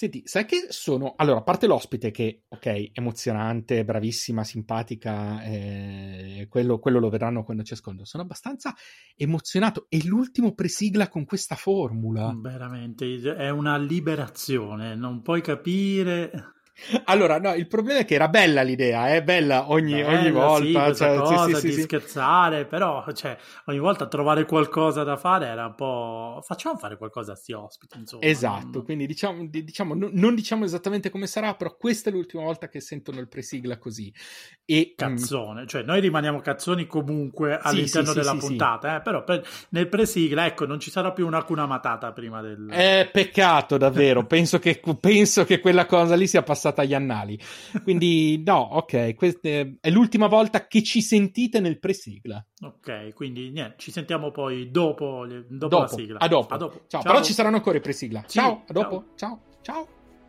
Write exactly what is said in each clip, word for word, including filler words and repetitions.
Senti, sai che sono... Allora, a parte l'ospite che, ok, emozionante, bravissima, simpatica, eh, quello, quello lo vedranno quando ci ascoltano, sono abbastanza emozionato. E l'ultimo presigla con questa formula. Veramente, è una liberazione, non puoi capire... Allora, no, il problema è che era bella l'idea, è eh? bella ogni, Bella, ogni volta. sì, questa cioè, cosa sì, sì, di sì, sì. scherzare, però cioè, ogni volta trovare qualcosa da fare era un po'... Facciamo fare qualcosa a sti ospiti, insomma. Esatto, non... quindi diciamo, diciamo non, non diciamo esattamente come sarà, però questa è l'ultima volta che sentono il presigla così. E, Cazzone, mh, cioè noi rimaniamo cazzoni comunque sì, all'interno sì, sì, della sì, puntata, eh? Però per, nel presigla, ecco, non ci sarà più una Hakuna Matata prima del... È peccato davvero, penso che, penso che quella cosa lì sia passata agli annali. Quindi no, ok, questa è l'ultima volta che ci sentite nel presigla. Ok, quindi niente, ci sentiamo poi dopo, dopo, dopo la sigla. a dopo. A dopo. Ciao, Ciao. però ci saranno ancora i presigla. Sì, ciao, a dopo. ciao. Ciao, ciao.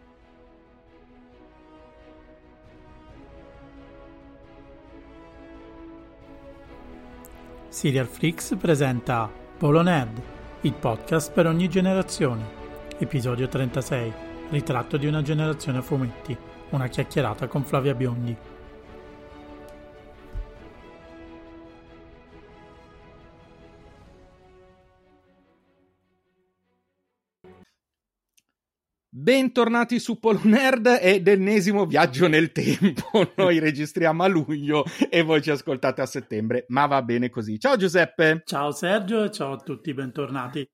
Serial Flix presenta Polo Nerd, il podcast per ogni generazione. Episodio trentasei. Ritratto di una generazione a fumetti. Una chiacchierata con Flavia Biondi. Bentornati su Polo Nerd ed ennesimo viaggio nel tempo. Noi registriamo a luglio e voi ci ascoltate a settembre, ma va bene così. Ciao Giuseppe. Ciao Sergio e ciao a tutti, bentornati.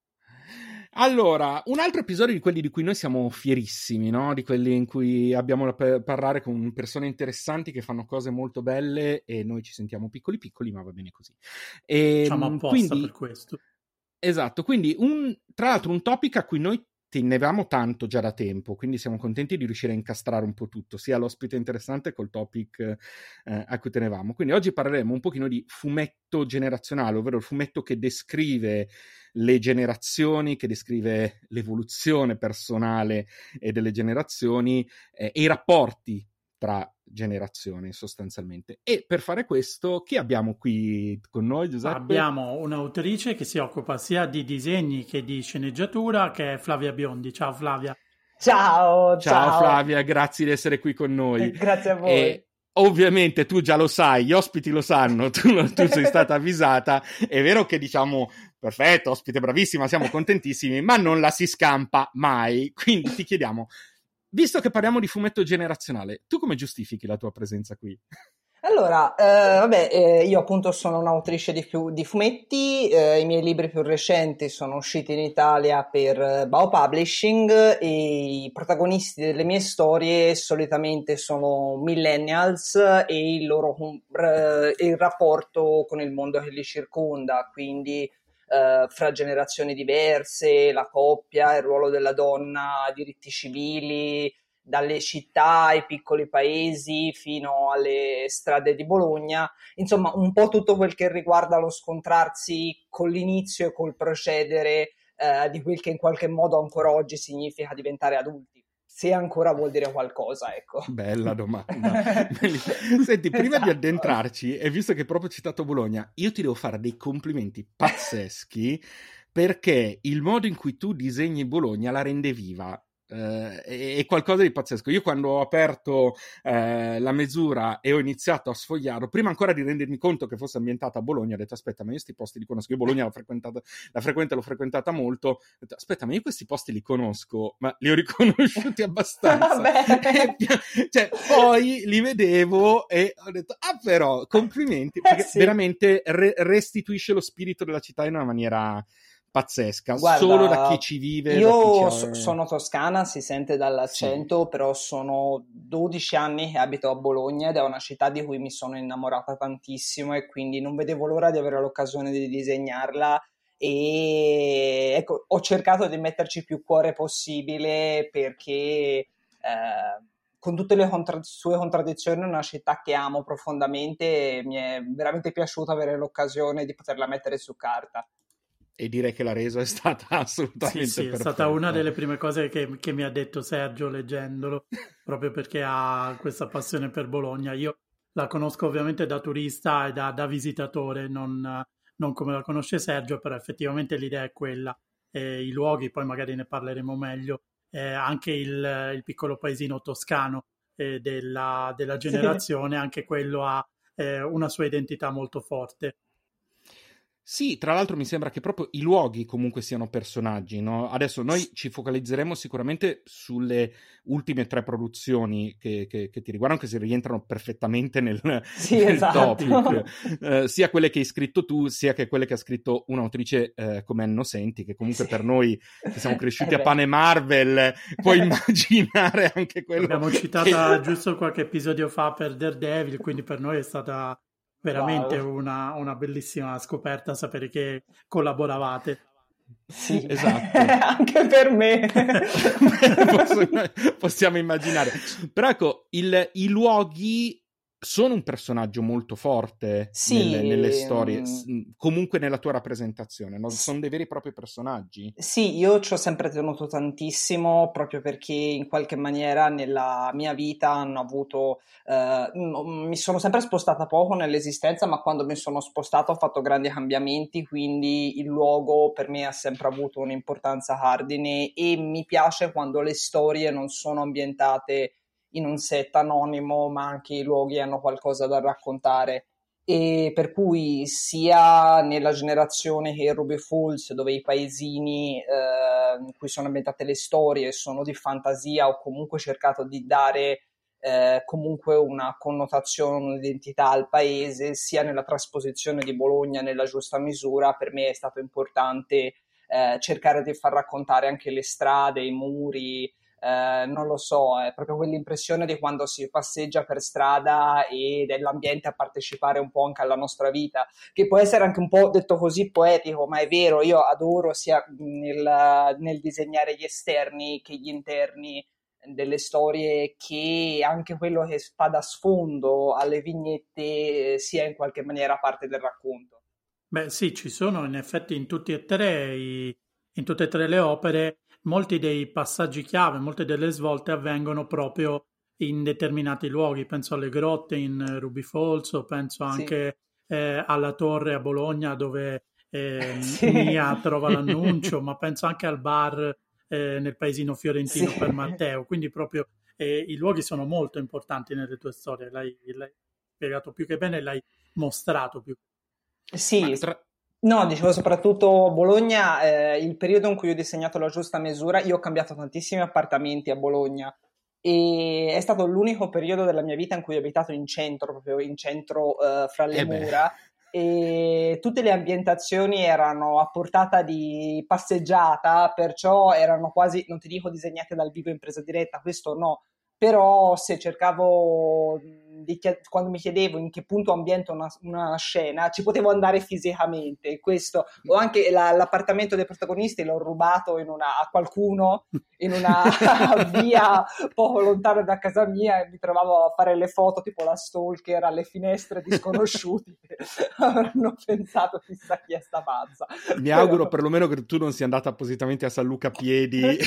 Allora, un altro episodio di quelli di cui noi siamo fierissimi, no? Di quelli in cui abbiamo da parlare con persone interessanti che fanno cose molto belle e noi ci sentiamo piccoli piccoli, ma va bene così. E, Facciamo apposta quindi, per questo. Esatto, quindi un, tra l'altro un topic a cui noi tenevamo tanto già da tempo, quindi siamo contenti di riuscire a incastrare un po' tutto, sia l'ospite interessante col topic eh, a cui tenevamo. Quindi oggi parleremo un pochino di fumetto generazionale, ovvero il fumetto che descrive le generazioni, che descrive l'evoluzione personale e delle generazioni eh, e i rapporti tra generazioni sostanzialmente. E per fare questo, chi abbiamo qui con noi, Giuseppe? Abbiamo un'autrice che si occupa sia di disegni che di sceneggiatura, che è Flavia Biondi. Ciao Flavia. Ciao, ciao, ciao Flavia, grazie di essere qui con noi. Grazie a voi. E ovviamente tu già lo sai, gli ospiti lo sanno, tu, tu sei stata avvisata. È vero che diciamo, perfetto, ospite bravissima, siamo contentissimi, ma non la si scampa mai. Quindi ti chiediamo, visto che parliamo di fumetto generazionale, tu come giustifichi la tua presenza qui? Allora, eh, vabbè, eh, io appunto sono un'autrice di, fu- di fumetti, eh, i miei libri più recenti sono usciti in Italia per eh, Bao Publishing e i protagonisti delle mie storie solitamente sono millennials e il loro eh, il rapporto con il mondo che li circonda, quindi eh, fra generazioni diverse, la coppia, il ruolo della donna, diritti civili, dalle città ai piccoli paesi fino alle strade di Bologna, insomma un po' tutto quel che riguarda lo scontrarsi con l'inizio e col procedere eh, di quel che in qualche modo ancora oggi significa diventare adulti. Se ancora vuol dire qualcosa, ecco. Bella domanda. Senti, prima Esatto. di addentrarci, e visto che proprio ho citato Bologna, io ti devo fare dei complimenti pazzeschi perché il modo in cui tu disegni Bologna la rende viva. Uh, è, è qualcosa di pazzesco. Io quando ho aperto uh, la mesura e ho iniziato a sfogliarlo, prima ancora di rendermi conto che fosse ambientata a Bologna, ho detto aspetta, ma io questi posti li conosco. Io Bologna l'ho frequentata, la frequenta, l'ho frequentata molto. Ho detto, aspetta, ma io questi posti li conosco, ma li ho riconosciuti abbastanza. e, cioè, poi li vedevo e ho detto ah però, complimenti, perché eh sì. veramente re- restituisce lo spirito della città in una maniera pazzesca. Guarda, solo da chi ci vive. Io ci ha... sono toscana, si sente dall'accento, sì. Però sono dodici anni che abito a Bologna ed è una città di cui mi sono innamorata tantissimo e quindi non vedevo l'ora di avere l'occasione di disegnarla e ecco, ho cercato di metterci più cuore possibile perché eh, con tutte le contra- sue contraddizioni è una città che amo profondamente e mi è veramente piaciuto avere l'occasione di poterla mettere su carta. E direi che la resa è stata assolutamente sì, sì, perfetta. È stata una delle prime cose che, che mi ha detto Sergio leggendolo, proprio perché ha questa passione per Bologna. Io la conosco ovviamente da turista e da, da visitatore, non, non come la conosce Sergio, però effettivamente l'idea è quella. E i luoghi, poi magari ne parleremo meglio, eh, anche il, il piccolo paesino toscano eh, della, della generazione, sì. Anche quello ha eh, una sua identità molto forte. Sì, tra l'altro mi sembra che proprio i luoghi comunque siano personaggi, no? Adesso noi ci focalizzeremo sicuramente sulle ultime tre produzioni che, che, che ti riguardano, che si rientrano perfettamente nel, sì, nel esatto. topic, eh, sia quelle che hai scritto tu, sia che quelle che ha scritto un'autrice eh, come Anno Senti, che comunque sì. Per noi che siamo cresciuti eh a pane Marvel, puoi immaginare anche quello. L'abbiamo citata che... giusto qualche episodio fa per Daredevil, quindi per noi è stata... veramente wow. una, una bellissima scoperta sapere che collaboravate. Sì, esatto. Anche per me. Posso, possiamo immaginare. Però ecco, il, i luoghi sono un personaggio molto forte sì, nelle, nelle storie, comunque nella tua rappresentazione, no? Sono dei veri e propri personaggi. Sì, io ci ho sempre tenuto tantissimo proprio perché in qualche maniera nella mia vita hanno avuto, eh, mi sono sempre spostata poco nell'esistenza, ma quando mi sono spostata ho fatto grandi cambiamenti, quindi il luogo per me ha sempre avuto un'importanza cardine e mi piace quando le storie non sono ambientate in un set anonimo, ma anche i luoghi hanno qualcosa da raccontare. E per cui sia nella generazione che in Ruby Falls, dove i paesini eh, in cui sono ambientate le storie sono di fantasia, ho comunque cercato di dare eh, comunque una connotazione, un'identità al paese, sia nella trasposizione di Bologna nella giusta misura. Per me è stato importante eh, cercare di far raccontare anche le strade, i muri. Eh, non lo so, è proprio quell'impressione di quando si passeggia per strada e dell'ambiente a partecipare un po' anche alla nostra vita, che può essere anche un po' detto così poetico, ma è vero, io adoro sia nel, nel disegnare gli esterni che gli interni delle storie, che anche quello che fa da sfondo alle vignette sia in qualche maniera parte del racconto. Beh sì, ci sono in effetti in tutti e tre i, in tutte e tre le opere molti dei passaggi chiave, molte delle svolte avvengono proprio in determinati luoghi. Penso alle grotte in Ruby Falls, o penso anche sì. eh, alla torre a Bologna dove eh, sì. Mia trova l'annuncio, ma penso anche al bar eh, nel paesino fiorentino sì. per Matteo. Quindi proprio eh, i luoghi sono molto importanti nelle tue storie. L'hai, l'hai spiegato più che bene, l'hai mostrato più. Sì, tra... No, dicevo soprattutto Bologna, eh, il periodo in cui ho disegnato La Giusta Misura, io ho cambiato tantissimi appartamenti a Bologna e è stato l'unico periodo della mia vita in cui ho abitato in centro, proprio in centro eh, fra le eh mura, e tutte le ambientazioni erano a portata di passeggiata, perciò erano quasi, non ti dico disegnate dal vivo in presa diretta, questo no, però se cercavo, di, quando mi chiedevo in che punto ambiento una, una scena, ci potevo andare fisicamente. Questo, o anche la, l'appartamento dei protagonisti l'ho rubato in una, a qualcuno in una via poco lontana da casa mia e mi trovavo a fare le foto tipo la stalker alle finestre di sconosciuti. Avranno pensato chissà chi è sta pazza. Mi però... auguro perlomeno che tu non sia andata appositamente a San Luca a piedi. eh,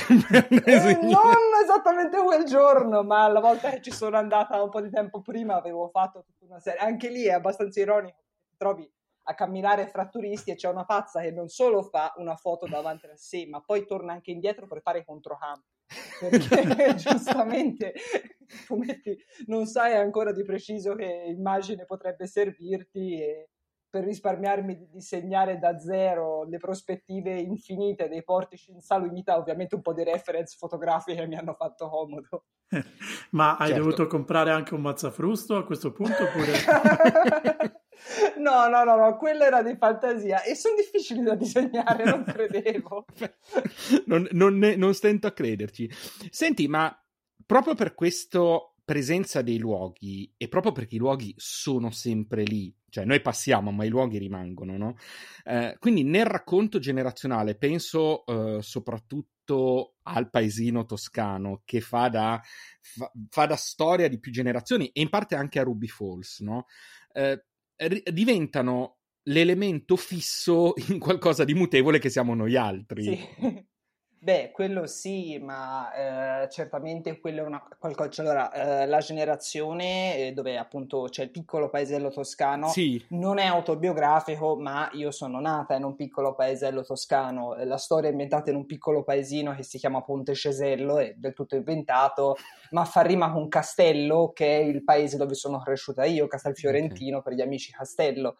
non esattamente quel giorno, ma la volta che ci sono andata un po' di tempo prima avevo fatto tutta una serie, anche lì è abbastanza ironico, ti trovi a camminare fra turisti e c'è una pazza che non solo fa una foto davanti a sé, ma poi torna anche indietro per fare i controcampi, perché giustamente tu metti, non sai ancora di preciso che immagine potrebbe servirti, e per risparmiarmi di disegnare da zero le prospettive infinite dei portici in saluita, ovviamente un po' di reference fotografiche mi hanno fatto comodo. Ma hai certo. dovuto comprare anche un mazzafrusto a questo punto? Oppure... no, no, no, no, quello era di fantasia e sono difficili da disegnare, non credevo. non, non, ne, non stento a crederci. Senti, ma proprio per questo presenza dei luoghi e proprio perché i luoghi sono sempre lì, cioè noi passiamo ma i luoghi rimangono, no? Eh, quindi nel racconto generazionale penso eh, soprattutto al paesino toscano che fa da, fa, fa da storia di più generazioni e in parte anche a Ruby Falls, no? Eh, ri- diventano l'elemento fisso in qualcosa di mutevole che siamo noi altri. Sì. Beh, quello sì, ma eh, certamente quello è una qualcosa. Cioè, allora, eh, la generazione eh, dove appunto c'è il piccolo paesello toscano Sì, non è autobiografico, ma io sono nata in un piccolo paesello toscano. Eh, La storia è ambientata in un piccolo paesino che si chiama Ponte Cesello, è del tutto inventato, ma fa rima con Castello, che è il paese dove sono cresciuta io, ok. Castelfiorentino per gli amici Castello.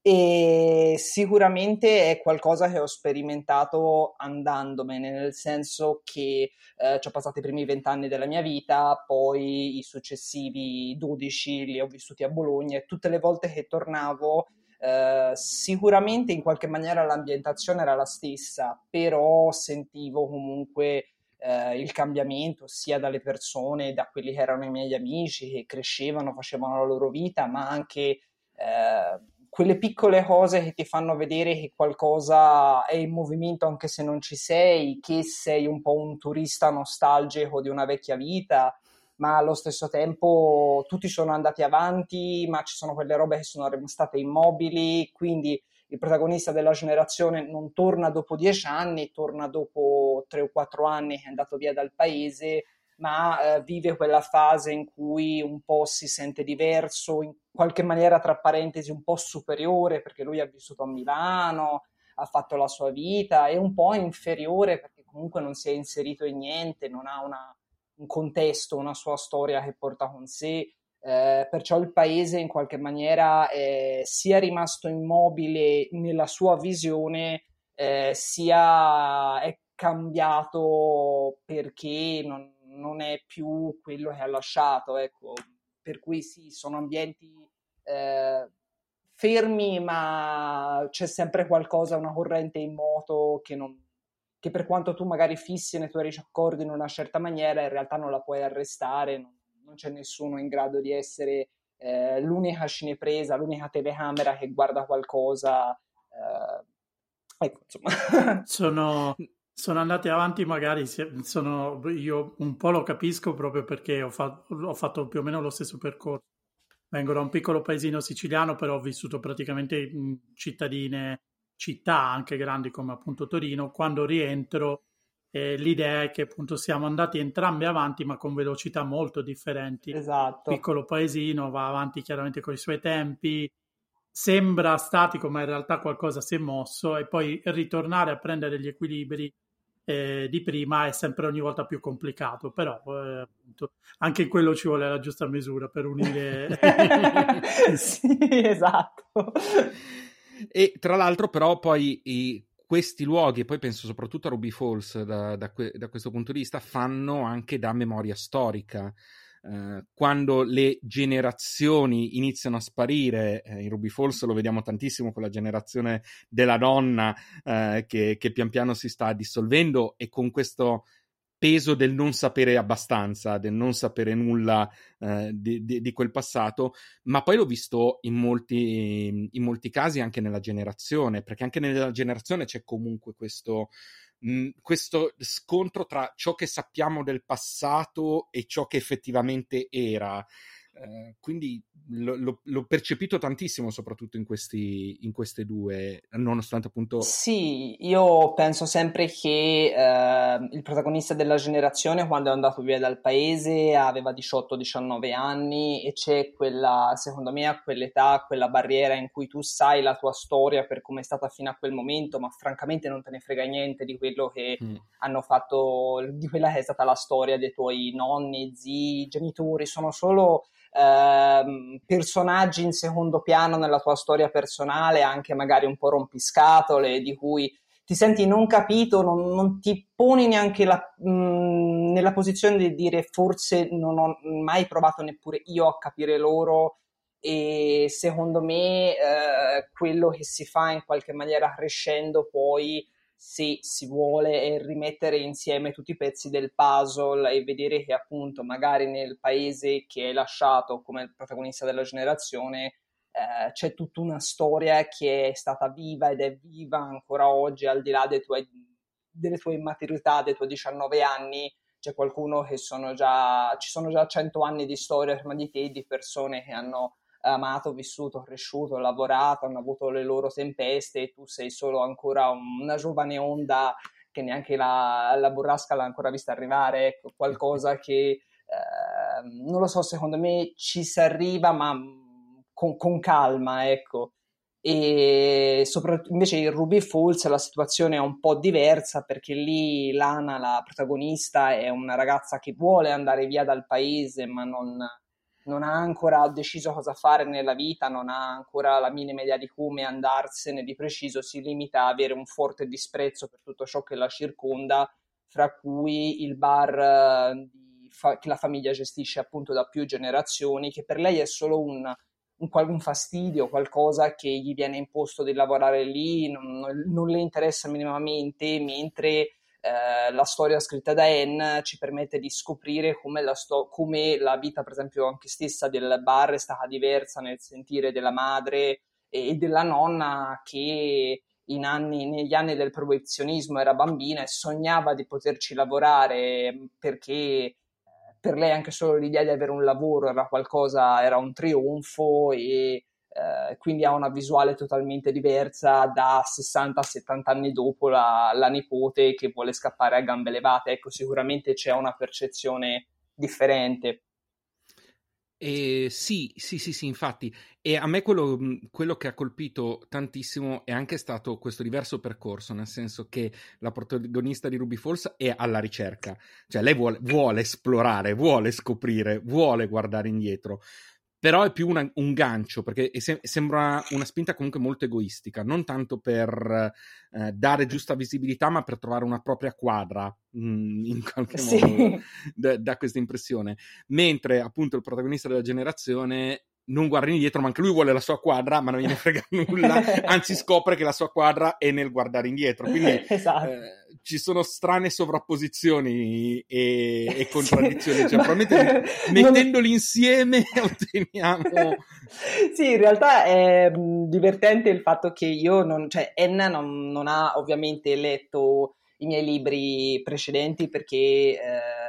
E sicuramente è qualcosa che ho sperimentato andandomene, nel senso che eh, ci ho passato i primi vent'anni della mia vita, poi i successivi dodici li ho vissuti a Bologna e tutte le volte che tornavo eh, sicuramente in qualche maniera l'ambientazione era la stessa, però sentivo comunque eh, il cambiamento sia dalle persone, da quelli che erano i miei amici, che crescevano, facevano la loro vita, ma anche eh, quelle piccole cose che ti fanno vedere che qualcosa è in movimento anche se non ci sei, che sei un po' un turista nostalgico di una vecchia vita, ma allo stesso tempo tutti sono andati avanti, ma ci sono quelle robe che sono state immobili, quindi il protagonista della generazione non torna dopo dieci anni, torna dopo tre o quattro anni che è andato via dal paese, ma eh, vive quella fase in cui un po' si sente diverso, in qualche maniera tra parentesi un po' superiore perché lui ha vissuto a Milano, ha fatto la sua vita, e un po' inferiore perché comunque non si è inserito in niente, non ha una, un contesto, una sua storia che porta con sé. Eh, perciò il paese in qualche maniera è sia rimasto immobile nella sua visione, eh, sia è cambiato perché non, non è più quello che ha lasciato, ecco. Per cui sì, sono ambienti eh, fermi, ma c'è sempre qualcosa, una corrente in moto che, non, che per quanto tu magari fissi nei tuoi raccordi in una certa maniera, in realtà non la puoi arrestare, non, non c'è nessuno in grado di essere eh, l'unica cinepresa, l'unica telecamera che guarda qualcosa. Eh, ecco, insomma. Sono, sono andati avanti, magari se- sono, io un po' lo capisco proprio perché ho, fa- ho fatto più o meno lo stesso percorso. Vengo da un piccolo paesino siciliano, però ho vissuto praticamente in cittadine, città anche grandi come appunto Torino. Quando rientro, eh, l'idea è che appunto siamo andati entrambi avanti, ma con velocità molto differenti. Esatto. Piccolo paesino va avanti chiaramente con i suoi tempi, sembra statico, ma in realtà qualcosa si è mosso, e poi ritornare a prendere gli equilibri eh, di prima è sempre ogni volta più complicato, però eh, appunto, anche in quello ci vuole la giusta misura per unire. Sì, esatto. E tra l'altro, però, poi i- questi luoghi, e poi penso soprattutto a Ruby Falls da, da que- da questo punto di vista, fanno anche da memoria storica. Eh, quando le generazioni iniziano a sparire, eh, in Ruby Falls lo vediamo tantissimo con la generazione della donna eh, che, che pian piano si sta dissolvendo, e con questo peso del non sapere abbastanza, del non sapere nulla eh, di, di, di quel passato, ma poi l'ho visto in molti, in molti casi anche nella generazione, perché anche nella generazione c'è comunque questo, mh, questo scontro tra ciò che sappiamo del passato e ciò che effettivamente era. Eh, quindi lo, lo, l'ho percepito tantissimo, soprattutto in, questi, in queste due, nonostante appunto. Sì, io penso sempre che eh, il protagonista della generazione, quando è andato via dal paese, aveva diciotto diciannove anni, e c'è quella, secondo me, a quell'età, quella barriera in cui tu sai la tua storia per come è stata fino a quel momento, ma francamente non te ne frega niente di quello che Mm. hanno fatto, di quella che è stata la storia dei tuoi nonni, zii, genitori, sono solo ehm, personaggi in secondo piano nella tua storia personale, anche magari un po' rompiscatole, di cui ti senti non capito, non, non ti poni neanche la, mh, nella posizione di dire forse non ho mai provato neppure io a capire loro. E secondo me eh, quello che si fa in qualche maniera crescendo poi, se si vuole, è rimettere insieme tutti i pezzi del puzzle e vedere che appunto magari nel paese che hai lasciato come il protagonista della generazione eh, c'è tutta una storia che è stata viva ed è viva ancora oggi, al di là dei tuoi, delle tue immaturità, dei tuoi diciannove anni. C'è qualcuno che sono già, ci sono già cento anni di storia prima di te, di persone che hanno amato, vissuto, cresciuto, lavorato, hanno avuto le loro tempeste, e tu sei solo ancora una giovane onda che neanche la, la burrasca l'ha ancora vista arrivare, ecco, qualcosa che eh, non lo so, secondo me ci si arriva ma con, con calma, ecco. E soprattutto invece in Ruby Falls la situazione è un po' diversa, perché lì Lana, la protagonista, è una ragazza che vuole andare via dal paese ma non, non ha ancora deciso cosa fare nella vita, non ha ancora la minima idea di come andarsene di preciso, si limita a avere un forte disprezzo per tutto ciò che la circonda, fra cui il bar eh, di fa- che la famiglia gestisce appunto da più generazioni, che per lei è solo un un, un fastidio, qualcosa che gli viene imposto di lavorare lì, non, non, non le interessa minimamente, mentre eh, la storia scritta da Anne ci permette di scoprire come la, sto- come la vita, per esempio, anche stessa del bar è stata diversa nel sentire della madre e, e della nonna, che in anni, negli anni del proibizionismo era bambina e sognava di poterci lavorare, perché per lei anche solo l'idea di avere un lavoro era qualcosa, era un trionfo, e eh, quindi ha una visuale totalmente diversa da sessanta settanta anni dopo la, la nipote che vuole scappare a gambe levate. Ecco, sicuramente c'è una percezione differente. E sì, sì, sì, sì, infatti. E a me quello, quello che ha colpito tantissimo è anche stato questo diverso percorso, nel senso che la protagonista di Ruby Falls è alla ricerca, cioè lei vuole, vuole esplorare, vuole scoprire, vuole guardare indietro, però è più una, un gancio, perché se, sembra una spinta comunque molto egoistica, non tanto per eh, dare giusta visibilità, ma per trovare una propria quadra, mh, in qualche Sì. modo, da, da questa impressione. Mentre appunto il protagonista della generazione non guarda indietro, ma anche lui vuole la sua quadra, ma non gliene frega nulla, anzi scopre che la sua quadra è nel guardare indietro, quindi esatto. eh, ci sono strane sovrapposizioni e, e contraddizioni, sì, cioè ma... probabilmente mettendoli non... insieme otteniamo... Sì, in realtà è divertente il fatto che io non, cioè Anna non, non ha ovviamente letto i miei libri precedenti, perché eh,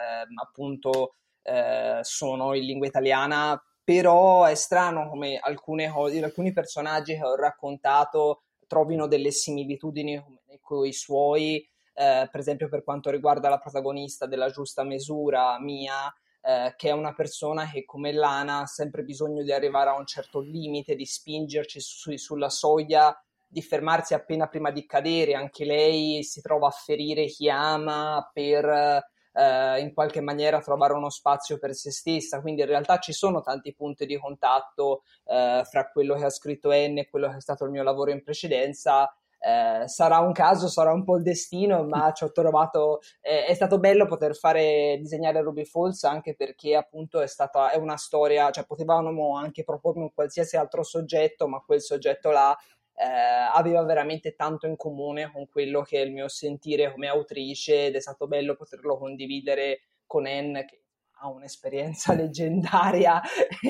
appunto eh, sono in lingua italiana, però è strano come alcune cose, alcuni personaggi che ho raccontato trovino delle similitudini con i suoi, eh, per esempio per quanto riguarda la protagonista della Giusta Misura, Mia, eh, che è una persona che come Lana ha sempre bisogno di arrivare a un certo limite, di spingerci su, sulla soglia, di fermarsi appena prima di cadere. Anche lei si trova a ferire chi ama per... Uh, in qualche maniera trovare uno spazio per se stessa, quindi in realtà ci sono tanti punti di contatto uh, fra quello che ha scritto Anne e quello che è stato il mio lavoro in precedenza. Uh, sarà un caso, sarà un po' il destino, ma ci ho trovato, eh, è stato bello poter fare disegnare Ruby Falls, anche perché appunto è stata, è una storia, cioè potevamo anche propormi un qualsiasi altro soggetto, ma quel soggetto là Eh, aveva veramente tanto in comune con quello che è il mio sentire come autrice, ed è stato bello poterlo condividere con Anne, che ha un'esperienza leggendaria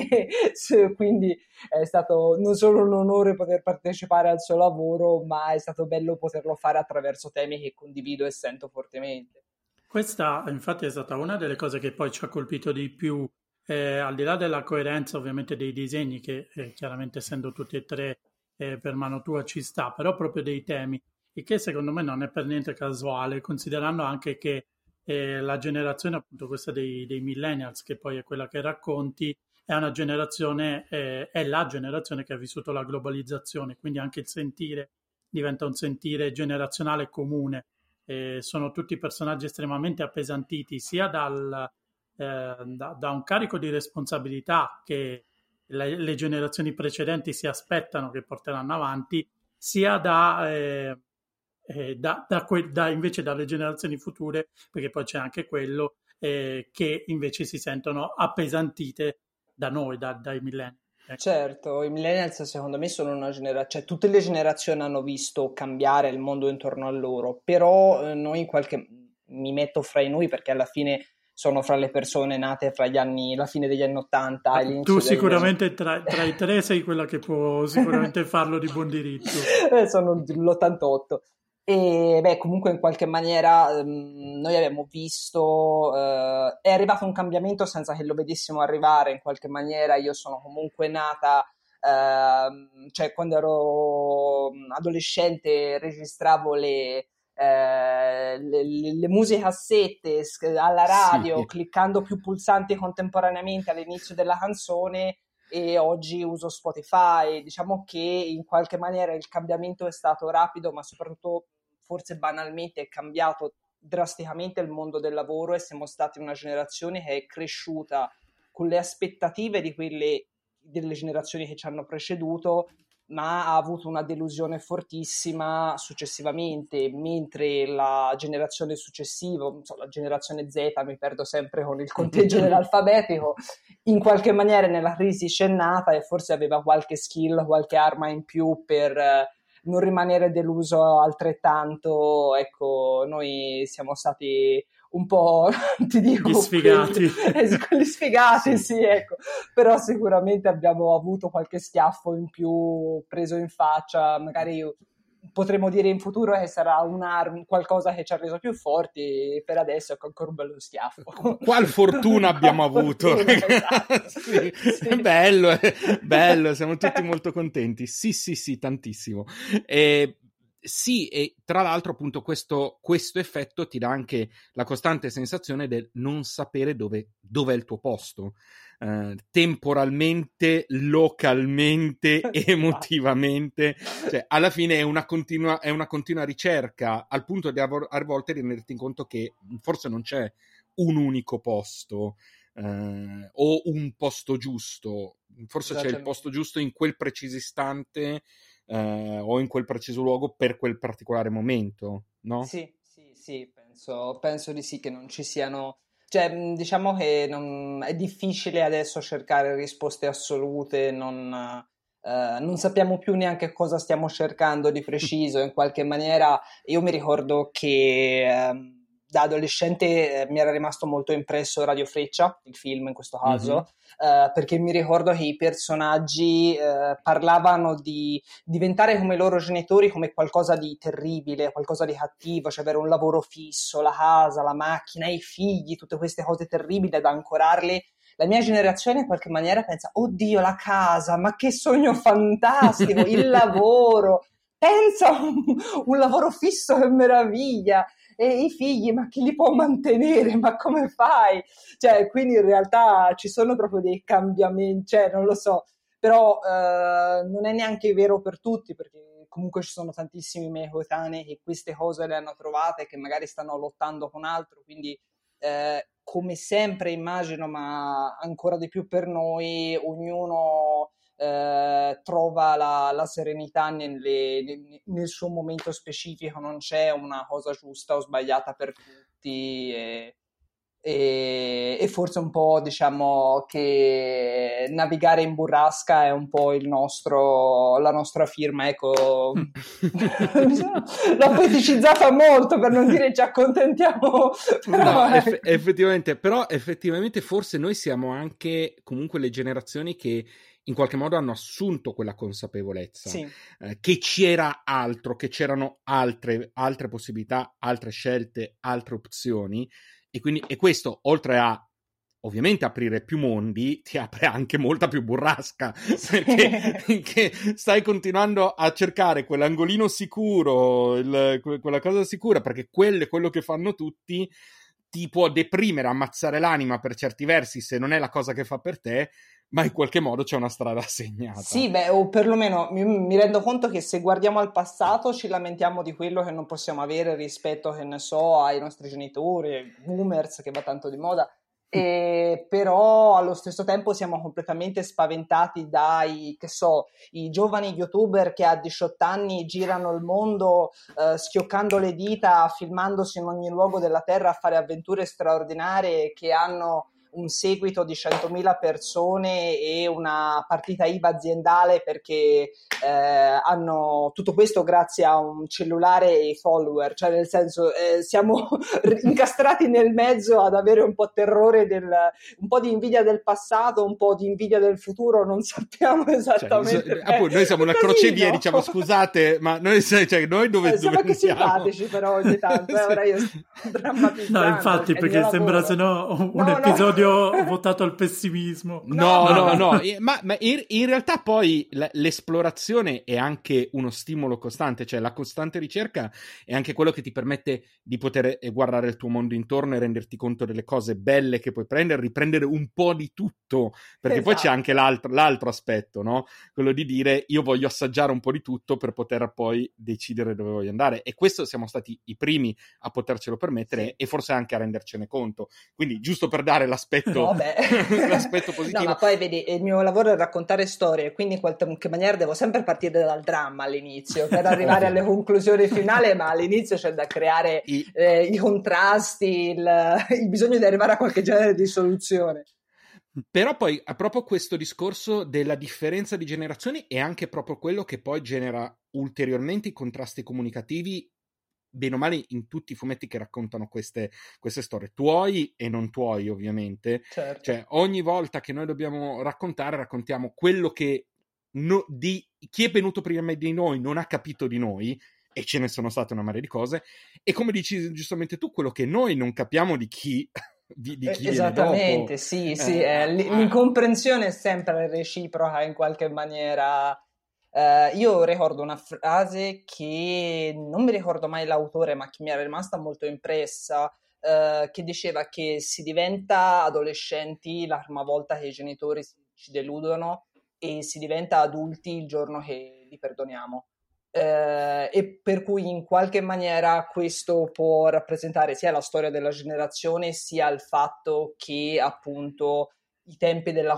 quindi è stato non solo un onore poter partecipare al suo lavoro, ma è stato bello poterlo fare attraverso temi che condivido e sento fortemente. Questa infatti è stata una delle cose che poi ci ha colpito di più, eh, al di là della coerenza ovviamente dei disegni, che eh, chiaramente essendo tutti e tre Eh, per mano tua ci sta, però proprio dei temi, il che secondo me non è per niente casuale, considerando anche che eh, la generazione appunto questa dei, dei millennials, che poi è quella che racconti, è una generazione, eh, è la generazione che ha vissuto la globalizzazione, quindi anche il sentire diventa un sentire generazionale comune. Eh, sono tutti personaggi estremamente appesantiti sia dal, eh, da, da un carico di responsabilità che le, le generazioni precedenti si aspettano che porteranno avanti, sia da, eh, eh, da, da, que- da invece dalle generazioni future, perché poi c'è anche quello, eh, che invece si sentono appesantite da noi, da, dai millenni. Certo, i millennials secondo me sono una generazione, cioè tutte le generazioni hanno visto cambiare il mondo intorno a loro, però eh, noi in qualche, mi metto fra i noi perché alla fine sono fra le persone nate fra gli anni, la fine degli anni ottanta e l'inizio Tu degli sicuramente anni... tra, tra i tre sei quella che può sicuramente farlo di buon diritto. Sono l'ottantotto. E beh, comunque in qualche maniera ehm, noi abbiamo visto, eh, è arrivato un cambiamento senza che lo vedessimo arrivare in qualche maniera. Io sono comunque nata, ehm, cioè quando ero adolescente registravo le, eh, le, le, le musicassette alla radio, sì. cliccando più pulsanti contemporaneamente all'inizio della canzone, e oggi uso Spotify. Diciamo che in qualche maniera il cambiamento è stato rapido, ma soprattutto forse banalmente è cambiato drasticamente il mondo del lavoro, e siamo stati una generazione che è cresciuta con le aspettative di quelle delle generazioni che ci hanno preceduto, ma ha avuto una delusione fortissima successivamente, mentre la generazione successiva, non so, la generazione Z, mi perdo sempre con il conteggio dell'alfabetico, in qualche maniera nella crisi c'è nata e forse aveva qualche skill, qualche arma in più per eh, non rimanere deluso altrettanto. Ecco, noi siamo stati un po', ti dico, gli sfigati. Quelli, quelli sfigati, sì. sì, ecco. Però sicuramente abbiamo avuto qualche schiaffo in più preso in faccia, magari potremmo dire in futuro che sarà un qualcosa che ci ha reso più forti. Per adesso è ancora un bello schiaffo. Qual fortuna abbiamo Qual avuto. Fortuna, esatto. sì, sì. Bello, bello, siamo tutti molto contenti. Sì, sì, sì, tantissimo. E sì, e tra l'altro appunto questo, questo effetto ti dà anche la costante sensazione del non sapere dove, dove è il tuo posto, eh, temporalmente, localmente, emotivamente. Cioè, alla fine è una continua, è una continua ricerca, al punto di a, a volte renderti conto che forse non c'è un unico posto eh, o un posto giusto, forse c'è il posto giusto in quel preciso istante Uh, o in quel preciso luogo per quel particolare momento, no? Sì, sì, sì, penso, penso di sì, che non ci siano, cioè diciamo che non, è difficile adesso cercare risposte assolute, non, uh, non sappiamo più neanche cosa stiamo cercando di preciso. In qualche maniera io mi ricordo che um, da adolescente eh, mi era rimasto molto impresso Radio Freccia, il film in questo caso, mm-hmm. Uh, perché mi ricordo che i personaggi uh, parlavano di diventare come i loro genitori, come qualcosa di terribile, qualcosa di cattivo, cioè avere un lavoro fisso, la casa, la macchina, i figli, tutte queste cose terribili da ancorarli. La mia generazione in qualche maniera pensa: oddio, la casa, ma che sogno fantastico, il lavoro, pensa a un, un lavoro fisso, che meraviglia. E i figli, ma chi li può mantenere? Ma come fai? Cioè, quindi in realtà ci sono proprio dei cambiamenti, cioè non lo so, però eh, non è neanche vero per tutti, perché comunque ci sono tantissimi miei coetanei che queste cose le hanno trovate, che magari stanno lottando con altro, quindi eh, come sempre immagino, ma ancora di più per noi, ognuno Eh, trova la, la serenità nelle, nel, nel suo momento specifico, non c'è una cosa giusta o sbagliata per tutti, e, e, e forse un po', diciamo, che navigare in burrasca è un po' il nostro, la nostra firma, ecco. L'ho feticizzata molto, per non dire ci accontentiamo, però, no, eff- effettivamente, però effettivamente forse noi siamo anche comunque le generazioni che in qualche modo hanno assunto quella consapevolezza, sì. eh, che c'era altro, che c'erano altre, altre possibilità, altre scelte, altre opzioni, e quindi e questo, oltre a ovviamente aprire più mondi, ti apre anche molta più burrasca, perché, perché stai continuando a cercare quell'angolino sicuro, il, quella cosa sicura, perché quello è quello che fanno tutti, ti può deprimere, ammazzare l'anima per certi versi se non è la cosa che fa per te, ma in qualche modo c'è una strada segnata. Sì, beh, o perlomeno mi, mi rendo conto che se guardiamo al passato ci lamentiamo di quello che non possiamo avere rispetto, che ne so, ai nostri genitori, boomers, che va tanto di moda, e però allo stesso tempo siamo completamente spaventati dai, che so, i giovani youtuber che a diciotto anni girano il mondo eh, schioccando le dita, filmandosi in ogni luogo della terra a fare avventure straordinarie, che hanno un seguito di centomila persone e una partita I V A aziendale, perché eh, hanno tutto questo grazie a un cellulare e i follower, cioè nel senso eh, siamo incastrati nel mezzo ad avere un po' terrore del, un po' di invidia del passato, un po' di invidia del futuro, non sappiamo esattamente. Cioè, appunto, noi siamo una così, crocevia, no? Diciamo scusate, ma noi, cioè, noi dove, eh, siamo dove anche siamo? simpatici però ogni tanto, eh, ora io sto drammatizzando. No, infatti, perché sembra se no un no, episodio no. odio votato al pessimismo. No, no, no, no. ma, ma in, in realtà poi l- l'esplorazione è anche uno stimolo costante, cioè la costante ricerca è anche quello che ti permette di poter guardare il tuo mondo intorno e renderti conto delle cose belle che puoi prendere, riprendere un po' di tutto, perché esatto. Poi c'è anche l'altro, l'altro aspetto, no? Quello di dire io voglio assaggiare un po' di tutto per poter poi decidere dove voglio andare, e questo siamo stati i primi a potercelo permettere, sì. E forse anche a rendercene conto, quindi giusto per dare l'aspetto, no, l'aspetto positivo. No, ma poi vedi, il mio lavoro è raccontare storie, quindi in qualche maniera devo sempre partire dal dramma all'inizio per arrivare alle conclusioni finali, ma all'inizio c'è da creare I, eh, i contrasti, il, il bisogno di arrivare a qualche genere di soluzione. Però poi proprio questo discorso della differenza di generazioni è anche proprio quello che poi genera ulteriormente i contrasti comunicativi, bene o male, in tutti i fumetti che raccontano queste, queste storie, tuoi e non tuoi ovviamente, certo. Cioè ogni volta che noi dobbiamo raccontare, raccontiamo quello che no, di chi è venuto prima di noi non ha capito di noi, e ce ne sono state una marea di cose, e come dici giustamente tu, quello che noi non capiamo di chi di, di chi esattamente, sì, sì, eh, eh, l'incomprensione è sempre reciproca in qualche maniera. Uh, io ricordo una frase che non mi ricordo mai l'autore, ma che mi era rimasta molto impressa, uh, che diceva che si diventa adolescenti la prima volta che i genitori ci deludono e si diventa adulti il giorno che li perdoniamo. Uh, e per cui in qualche maniera questo può rappresentare sia la storia della generazione, sia il fatto che appunto i tempi della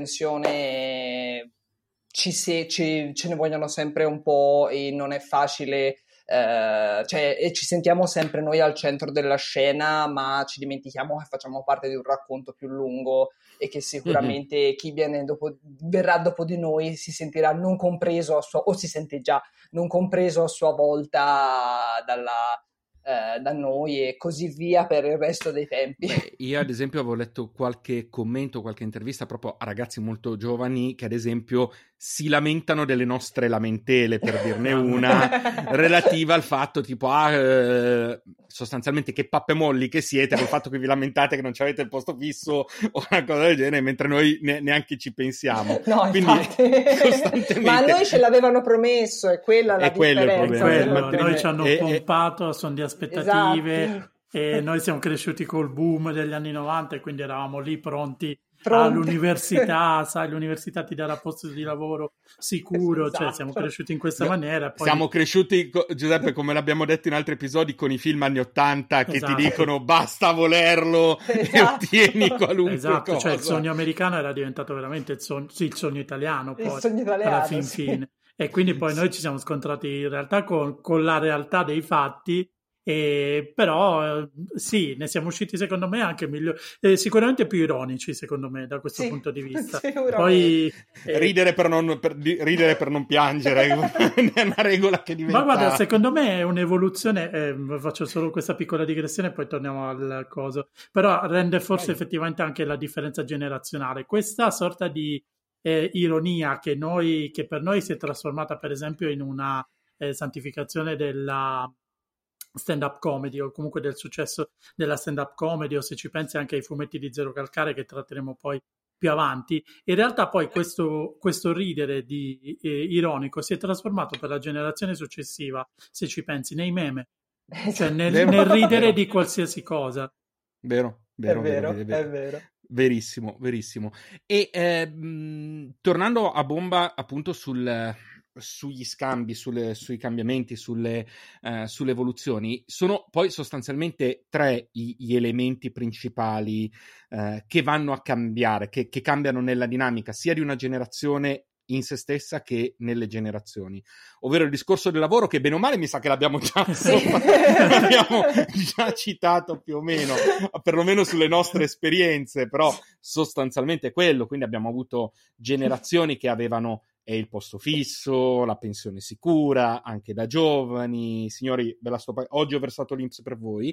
comprensione Ci se, ci, ce ne vogliono sempre un po' e non è facile, eh, cioè, e ci sentiamo sempre noi al centro della scena, ma ci dimentichiamo che facciamo parte di un racconto più lungo e che sicuramente mm-hmm. chi viene dopo, verrà dopo di noi si sentirà non compreso a sua, o si sente già non compreso a sua volta dalla... Eh, da noi e così via per il resto dei tempi. Beh, io ad esempio avevo letto qualche commento, qualche intervista proprio a ragazzi molto giovani che ad esempio si lamentano delle nostre lamentele, per dirne una, relativa al fatto tipo ah, eh, sostanzialmente che pappe molli che siete col fatto che vi lamentate che non avete il posto fisso o una cosa del genere, mentre noi ne- neanche ci pensiamo. No, quindi costantemente... ma a noi ce l'avevano promesso, è quella la è differenza. Quello, noi ci hanno e, pompato, sono di aspettative, esatto. E noi siamo cresciuti col boom degli anni novanta e quindi eravamo lì pronti, pronti. all'università, sai, l'università ti darà posto di lavoro sicuro, esatto. Cioè siamo cresciuti in questa no, maniera. Poi... Siamo cresciuti, Giuseppe, come l'abbiamo detto in altri episodi, con i film anni ottanta che esatto. ti dicono basta volerlo esatto. e ottieni qualunque esatto, cosa. Cioè il sogno americano era diventato veramente il sogno, sì, il sogno italiano, poi, il sogno italiano, alla fin sì. fine. E quindi poi noi ci siamo scontrati in realtà con, con la realtà dei fatti. E però eh, sì, ne siamo usciti secondo me anche migliori, eh, sicuramente più ironici secondo me da questo sì, punto di vista. Poi eh, ridere per non per, ridere per non piangere è una regola che diventa. Ma guarda, secondo me è un'evoluzione, eh, faccio solo questa piccola digressione e poi torniamo al coso, però rende forse Vai. effettivamente anche la differenza generazionale, questa sorta di eh, ironia che noi che per noi si è trasformata per esempio in una eh, santificazione della stand-up comedy o comunque del successo della stand-up comedy, o se ci pensi anche ai fumetti di Zero Calcare che tratteremo poi più avanti, in realtà poi questo, questo ridere di, eh, ironico si è trasformato per la generazione successiva, se ci pensi, nei meme, cioè nel, nel ridere di qualsiasi cosa. Vero, vero, è vero, vero, vero. è vero. Verissimo, verissimo. E eh, mh, tornando a bomba appunto sul... sugli scambi, sulle, sui cambiamenti, sulle, uh, sulle evoluzioni, sono poi sostanzialmente tre i, gli elementi principali uh, che vanno a cambiare, che, che cambiano nella dinamica sia di una generazione in se stessa che nelle generazioni, ovvero il discorso del lavoro, che bene o male mi sa che l'abbiamo già, sì. l'abbiamo già citato più o meno, perlomeno sulle nostre esperienze, però sostanzialmente quello, quindi abbiamo avuto generazioni che avevano e il posto fisso, la pensione sicura, anche da giovani. Signori, ve la sto pag- oggi ho versato l'I N P S per voi.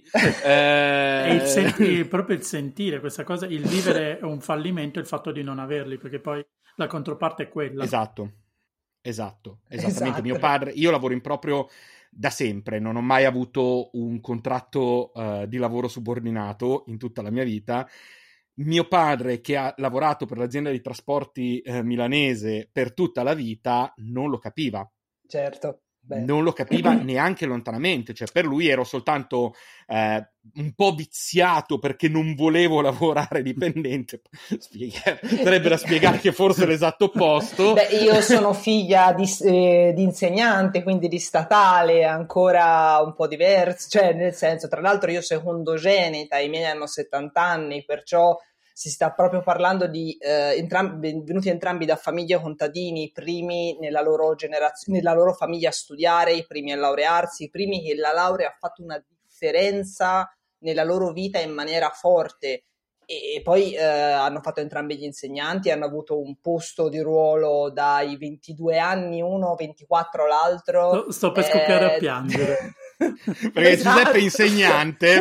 eh... E il senti- proprio il sentire questa cosa, il vivere un fallimento, il fatto di non averli, perché poi la controparte è quella. Esatto, esatto, esattamente. Esatto. Mio padre, io lavoro in proprio da sempre, non ho mai avuto un contratto uh, di lavoro subordinato in tutta la mia vita. mio padre, che ha lavorato per l'azienda di trasporti eh, milanese per tutta la vita, non lo capiva. Certo. Beh. Non lo capiva neanche lontanamente, cioè per lui ero soltanto eh, un po' viziato perché non volevo lavorare dipendente. Spiega- sarebbe da spiegare che forse è l'esatto opposto. Beh, io sono figlia di, eh, di insegnante, quindi di statale, ancora un po' diverso, cioè nel senso, tra l'altro io secondogenita, i miei hanno settanta anni, perciò si sta proprio parlando di eh, entrambi, venuti entrambi da famiglie contadini, i primi nella loro generazione, nella loro famiglia a studiare, i primi a laurearsi, i primi che la laurea ha fatto una differenza nella loro vita in maniera forte. E poi eh, hanno fatto entrambi gli insegnanti, hanno avuto un posto di ruolo dai ventidue anni uno, ventiquattro l'altro. Sto, sto per scoppiare eh... a piangere. Perché esatto. Giuseppe è insegnante.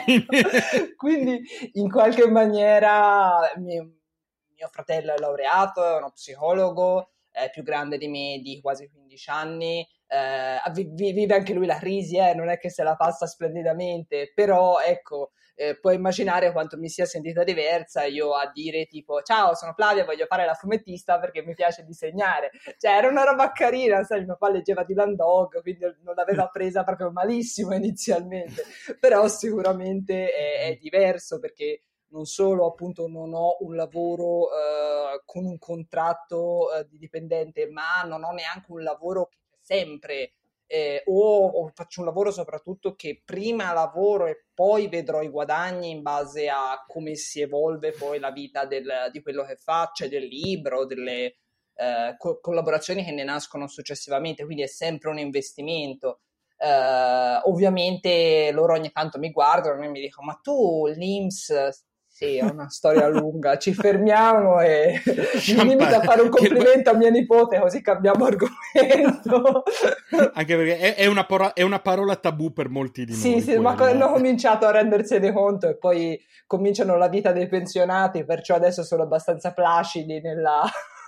Ecco. Quindi in qualche maniera mio, mio fratello è laureato, è uno psicologo, è più grande di me di quasi quindici anni. Eh, vive anche lui la crisi, eh, non è che se la passa splendidamente, però ecco, eh, puoi immaginare quanto mi sia sentita diversa io a dire tipo ciao, sono Flavia, voglio fare la fumettista perché mi piace disegnare, cioè era una roba carina, sai, mio papà leggeva Dylan Dog, quindi non l'aveva presa proprio malissimo inizialmente, però sicuramente è, è diverso perché non solo appunto non ho un lavoro eh, con un contratto eh, di dipendente, ma non ho neanche un lavoro che c'è sempre, eh, o, o faccio un lavoro soprattutto che prima lavoro e poi vedrò i guadagni in base a come si evolve poi la vita del, di quello che faccio, del libro, delle eh, co- collaborazioni che ne nascono successivamente, quindi è sempre un investimento. Uh, ovviamente loro ogni tanto mi guardano e mi dicono ma tu l'I N P S, sì, è una storia lunga, ci fermiamo e mi limito a fare un complimento a mia nipote così cambiamo argomento. Anche perché è, è, una parola, è una parola tabù per molti di sì, noi. Sì, ma hanno cominciato a rendersene conto e poi cominciano la vita dei pensionati, perciò adesso sono abbastanza placidi nella...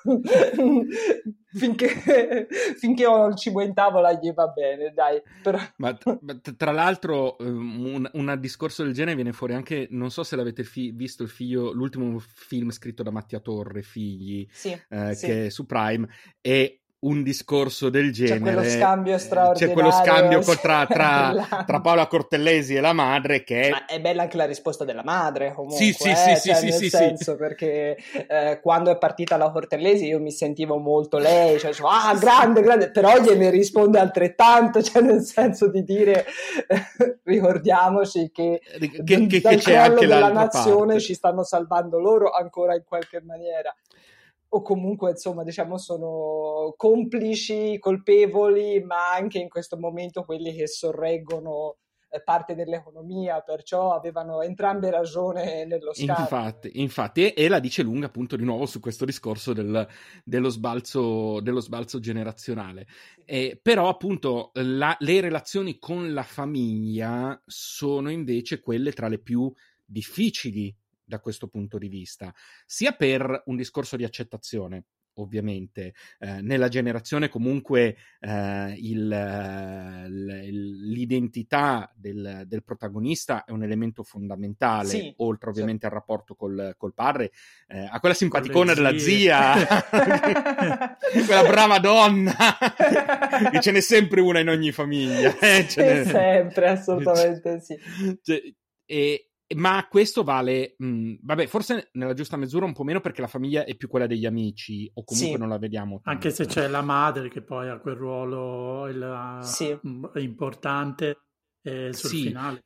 finché, finché ho il cibo in tavola gli va bene, dai. Però... ma, ma tra l'altro un, un discorso del genere viene fuori anche, non so se l'avete fi- visto il figlio, l'ultimo film scritto da Mattia Torre, Figli, sì, eh, sì. che è su Prime, e un discorso del genere, c'è quello scambio straordinario, c'è quello scambio tra, tra, tra Paola Cortellesi e la madre che è... Ma è bella anche la risposta della madre comunque, sì, sì, eh? sì, cioè, sì, nel sì, senso sì. Perché eh, quando è partita la Cortellesi io mi sentivo molto lei, cioè dicevo, ah grande, grande, però gliene risponde altrettanto, cioè nel senso di dire eh, ricordiamoci che, che, che, dal che c'è crollo anche della l'altra nazione parte. ci stanno salvando loro ancora in qualche maniera. O comunque insomma diciamo sono complici, colpevoli, ma anche in questo momento quelli che sorreggono eh, parte dell'economia, perciò avevano entrambe ragione nello scambio. Infatti, infatti, e la dice lunga appunto di nuovo su questo discorso del, dello, sbalzo, dello sbalzo generazionale. Eh, però appunto la, le relazioni con la famiglia sono invece quelle tra le più difficili da questo punto di vista, sia per un discorso di accettazione, ovviamente, eh, nella generazione comunque eh, il, il, l'identità del, del protagonista è un elemento fondamentale, sì, oltre ovviamente certo. al rapporto col, col padre, eh, a quella simpaticona della zia, quella brava donna, che ce n'è sempre una in ogni famiglia. Eh? Ce n'è... sempre, assolutamente sì. Cioè, e, ma questo vale, mh, vabbè, forse nella giusta misura un po' meno perché la famiglia è più quella degli amici, o comunque sì. non la vediamo tanto. Anche se c'è la madre che poi ha quel ruolo il, sì. importante eh, sul sì. finale.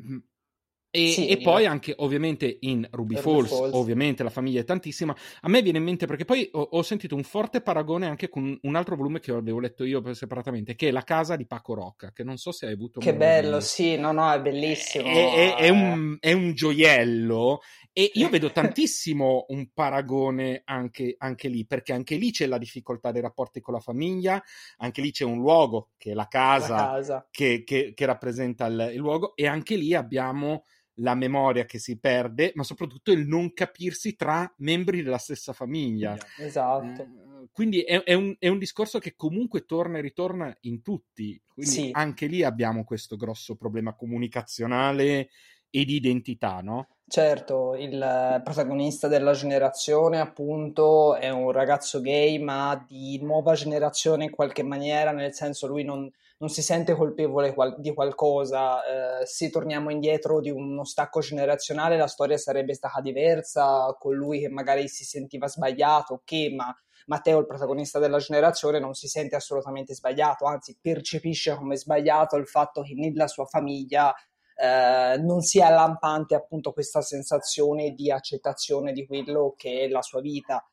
E, sì, e poi anche ovviamente in Ruby, Ruby Falls, Falls, ovviamente la famiglia è tantissima. A me viene in mente perché poi ho, ho sentito un forte paragone anche con un altro volume che avevo letto io separatamente, che è La casa di Paco Rocca, che non so se hai avuto che bello, di... sì, no no, è bellissimo, è, è, è, un, è un gioiello. E io vedo tantissimo un paragone anche, anche lì, perché anche lì c'è la difficoltà dei rapporti con la famiglia, anche lì c'è un luogo che è la casa, la casa. Che, che, che rappresenta il, il luogo, e anche lì abbiamo la memoria che si perde, ma soprattutto il non capirsi tra membri della stessa famiglia. Esatto. Eh, quindi è, è, un, è un discorso che comunque torna e ritorna in tutti, quindi sì. anche lì abbiamo questo grosso problema comunicazionale e di identità, no? Certo, il protagonista della generazione appunto è un ragazzo gay, ma di nuova generazione in qualche maniera, nel senso lui non, non si sente colpevole qual- di qualcosa. Eh, se torniamo indietro di uno stacco generazionale, la storia sarebbe stata diversa, con lui che magari si sentiva sbagliato, ok, ma Matteo, il protagonista della generazione, non si sente assolutamente sbagliato, anzi percepisce come sbagliato il fatto che nella sua famiglia eh, non sia lampante appunto questa sensazione di accettazione di quello che è la sua vita.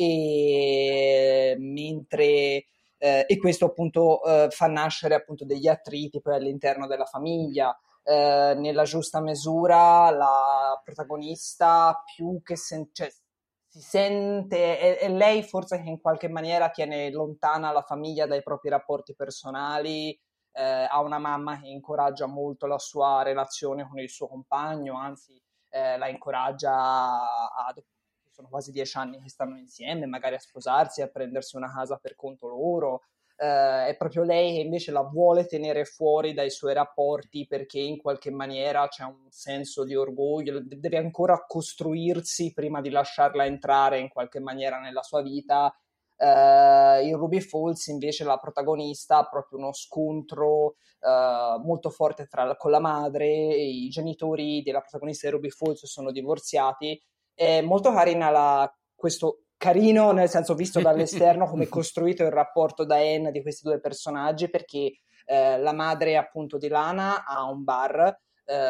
E mentre eh, e questo appunto eh, fa nascere appunto degli attriti poi all'interno della famiglia. Eh, nella giusta misura la protagonista più che sen- cioè, si sente, è, è lei forse che in qualche maniera tiene lontana la famiglia dai propri rapporti personali, eh, ha una mamma che incoraggia molto la sua relazione con il suo compagno, anzi eh, la incoraggia a, a sono quasi dieci anni che stanno insieme, magari a sposarsi, a prendersi una casa per conto loro. Eh, è proprio lei che invece la vuole tenere fuori dai suoi rapporti perché in qualche maniera c'è un senso di orgoglio, deve ancora costruirsi prima di lasciarla entrare in qualche maniera nella sua vita. Uh, in Ruby Falls invece la protagonista ha proprio uno scontro uh, molto forte tra, con la madre. I genitori della protagonista di Ruby Falls sono divorziati. È molto carina la, questo carino nel senso visto dall'esterno come è costruito il rapporto da Anne di questi due personaggi, perché uh, la madre appunto di Lana ha un bar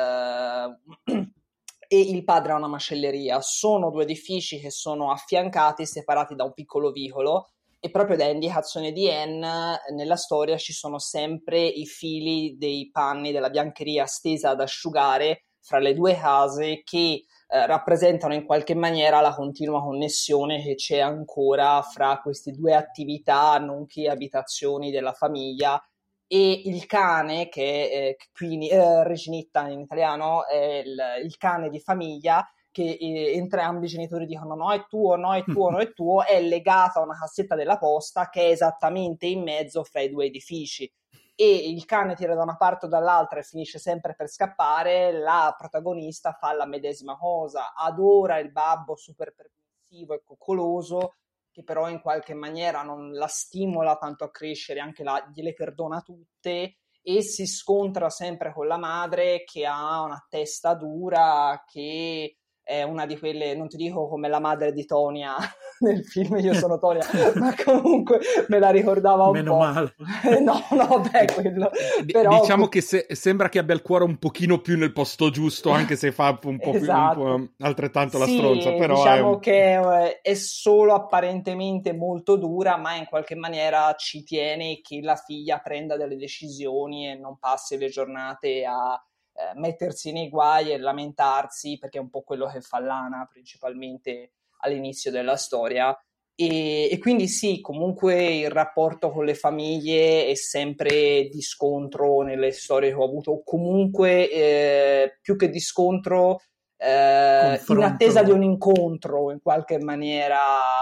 uh, e il padre ha una macelleria. Sono due edifici che sono affiancati, separati da un piccolo vicolo, e proprio da indicazione di Anne nella storia ci sono sempre i fili dei panni della biancheria stesa ad asciugare fra le due case, che eh, rappresentano in qualche maniera la continua connessione che c'è ancora fra queste due attività, nonché abitazioni della famiglia. E il cane, che è quindi, eh, Reginetta in italiano, è il, il cane di famiglia che eh, entrambi i genitori dicono no è tuo, no è tuo, no è tuo, è legato a una cassetta della posta che è esattamente in mezzo fra i due edifici, e il cane tira da una parte o dall'altra e finisce sempre per scappare. La protagonista fa la medesima cosa, adora il babbo super permissivo e coccoloso, che però in qualche maniera non la stimola tanto a crescere, anche la, gliele perdona tutte, e si scontra sempre con la madre che ha una testa dura, che è una di quelle, non ti dico come la madre di Tonya nel film Io sono Tonya, ma comunque me la ricordava un Meno po'. male. no, no, beh, quello. D- Però, diciamo che se, sembra che abbia il cuore un pochino più nel posto giusto, anche se fa un po' più, un po' esatto. altrettanto la Sì, stronza, però diciamo è... che è solo apparentemente molto dura, ma in qualche maniera ci tiene che la figlia prenda delle decisioni e non passi le giornate a eh, mettersi nei guai e lamentarsi, perché è un po' quello che fa Lana principalmente all'inizio della storia. E, e quindi sì, comunque il rapporto con le famiglie è sempre di scontro nelle storie che ho avuto, o comunque eh, più che di scontro, eh, in attesa di un incontro in qualche maniera,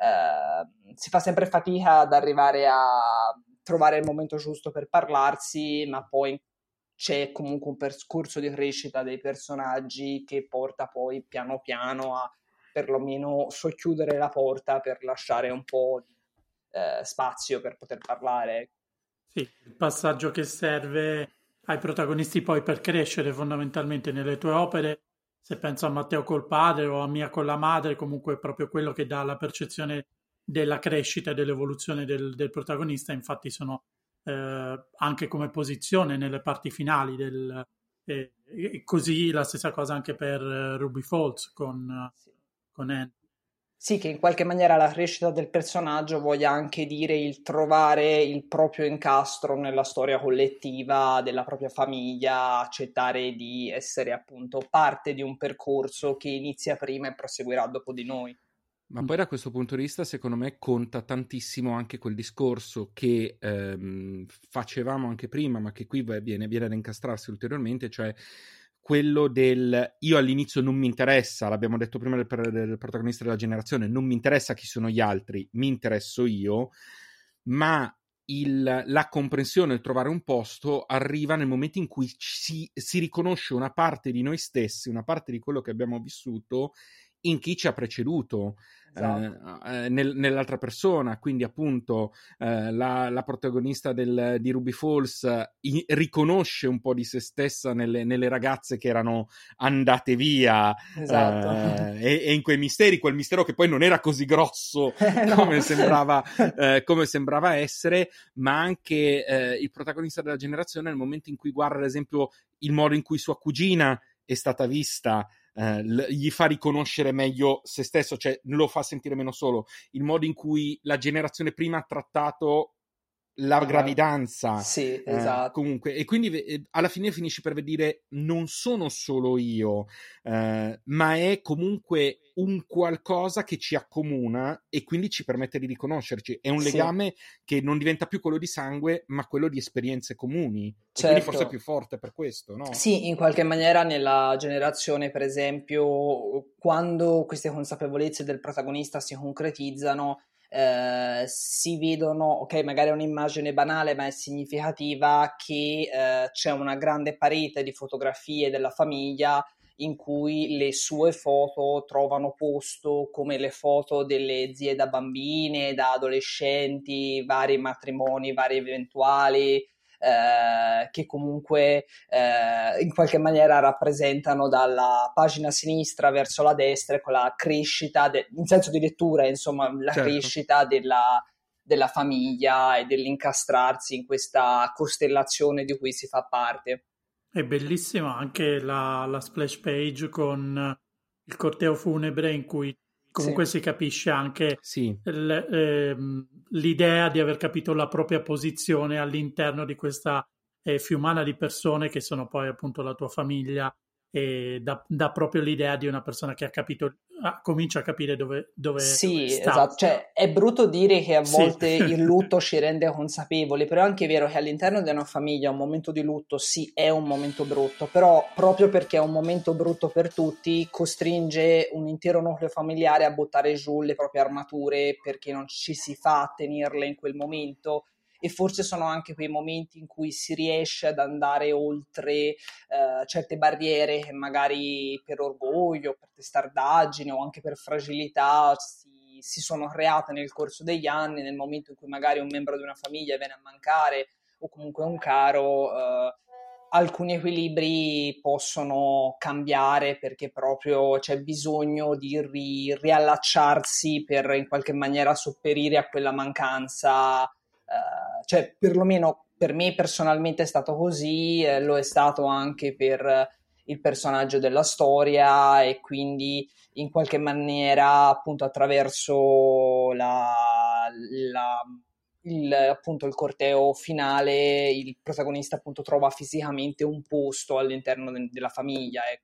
eh, si fa sempre fatica ad arrivare a trovare il momento giusto per parlarsi, ma poi c'è comunque un percorso di crescita dei personaggi che porta poi piano piano a perlomeno socchiudere la porta per lasciare un po' di eh, spazio per poter parlare. Sì, il passaggio che serve ai protagonisti poi per crescere fondamentalmente nelle tue opere, se penso a Matteo col padre o a Mia con la madre, comunque è proprio quello che dà la percezione della crescita e dell'evoluzione del, del protagonista. Infatti sono eh, anche come posizione nelle parti finali del, e, e così la stessa cosa anche per uh, Ruby Falls con, Sì. con Anne. Sì, che in qualche maniera la crescita del personaggio voglia anche dire il trovare il proprio incastro nella storia collettiva della propria famiglia, accettare di essere appunto parte di un percorso che inizia prima e proseguirà dopo di noi. Ma poi da questo punto di vista, secondo me, conta tantissimo anche quel discorso che ehm, facevamo anche prima, ma che qui viene, viene ad incastrarsi ulteriormente, cioè quello del io all'inizio non mi interessa, l'abbiamo detto prima del, del protagonista della generazione, non mi interessa chi sono gli altri, mi interesso io, ma il, la comprensione, il trovare un posto arriva nel momento in cui ci, si riconosce una parte di noi stessi, una parte di quello che abbiamo vissuto in chi ci ha preceduto. Esatto. Eh, nel, nell'altra persona, quindi appunto eh, la, la protagonista del, di Ruby Falls i, riconosce un po' di se stessa nelle, nelle ragazze che erano andate via, Esatto. eh, e, e in quei misteri, quel mistero che poi non era così grosso No. come sembrava, eh, come sembrava essere, ma anche eh, il protagonista della generazione nel momento in cui guarda ad esempio il modo in cui sua cugina è stata vista, eh, l- gli fa riconoscere meglio se stesso, cioè lo fa sentire meno solo, il modo in cui la generazione prima ha trattato la La- gravidanza, Sì, eh, esatto. comunque, e quindi eh, alla fine finisci per dire non sono solo io, eh, ma è comunque un qualcosa che ci accomuna e quindi ci permette di riconoscerci. È un Sì, legame che non diventa più quello di sangue, ma quello di esperienze comuni. E quindi forse è certo. più forte per questo, no? Sì, in qualche maniera nella generazione, per esempio, quando queste consapevolezze del protagonista si concretizzano, eh, si vedono, ok, magari è un'immagine banale, ma è significativa che eh, c'è una grande parete di fotografie della famiglia in cui le sue foto trovano posto come le foto delle zie da bambine, da adolescenti, vari matrimoni, vari eventuali, eh, che comunque eh, in qualche maniera rappresentano dalla pagina sinistra verso la destra con la crescita, de- in senso di lettura, insomma, la Certo. crescita della, della famiglia e dell'incastrarsi in questa costellazione di cui si fa parte. È bellissima anche la, la splash page con il corteo funebre in cui Sì, comunque si capisce anche Sì, l- ehm, l'idea di aver capito la propria posizione all'interno di questa eh, fiumana di persone che sono poi appunto la tua famiglia e dà, dà proprio l'idea di una persona che ha capito, ah, comincia a capire dove, dove sì, sta. esatto. Cioè, è brutto dire che a Sì, volte il lutto ci rende consapevoli, però è anche vero che all'interno di una famiglia un momento di lutto sì, è un momento brutto, però proprio perché è un momento brutto per tutti, costringe un intero nucleo familiare a buttare giù le proprie armature perché non ci si fa a tenerle in quel momento. E forse sono anche quei momenti in cui si riesce ad andare oltre eh, certe barriere che magari per orgoglio, per testardaggine o anche per fragilità si, si sono create nel corso degli anni, nel momento in cui magari un membro di una famiglia viene a mancare o comunque un caro, eh, alcuni equilibri possono cambiare perché proprio c'è bisogno di ri- riallacciarsi per in qualche maniera sopperire a quella mancanza. Uh, cioè perlomeno per me personalmente è stato così, eh, lo è stato anche per il personaggio della storia e quindi in qualche maniera appunto attraverso la, la, il, appunto, il corteo finale il protagonista appunto trova fisicamente un posto all'interno de- della famiglia, ecco.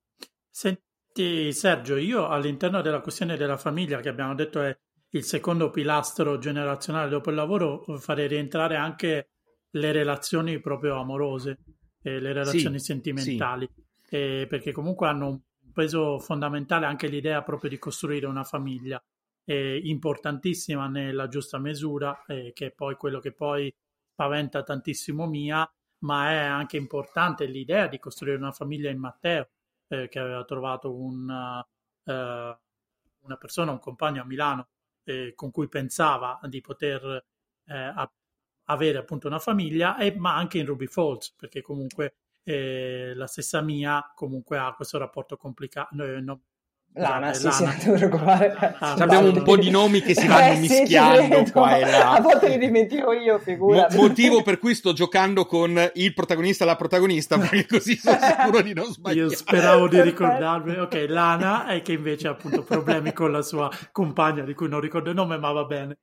Senti Sergio, io all'interno della questione della famiglia, che abbiamo detto è il secondo pilastro generazionale dopo il lavoro, farei rientrare anche le relazioni proprio amorose e le sì, relazioni sì, sentimentali, eh, perché comunque hanno un peso fondamentale anche l'idea proprio di costruire una famiglia, eh, importantissima nella giusta misura, eh, che è poi quello che poi spaventa tantissimo Mia, ma è anche importante l'idea di costruire una famiglia in Matteo, eh, che aveva trovato un, eh, una persona, un compagno a Milano, eh, con cui pensava di poter eh, a- avere appunto una famiglia, e, ma anche in Ruby Falls, perché comunque eh, la stessa Mia comunque ha questo rapporto complicato. Eh, no, Lana, scusate, sì, sì, non Lana ti preoccupare, ha abbiamo un questo... po' di nomi che si vanno eh sì, ci mischiando credo, qua e a là. volte li dimentico io, Mo- figurati. motivo per cui sto giocando con il protagonista e la protagonista, perché così sono sicuro di non Io sbagliare. speravo di Perfetto. ricordarmi, ok, Lana, e che invece ha appunto problemi con la sua compagna, di cui non ricordo il nome, ma va bene.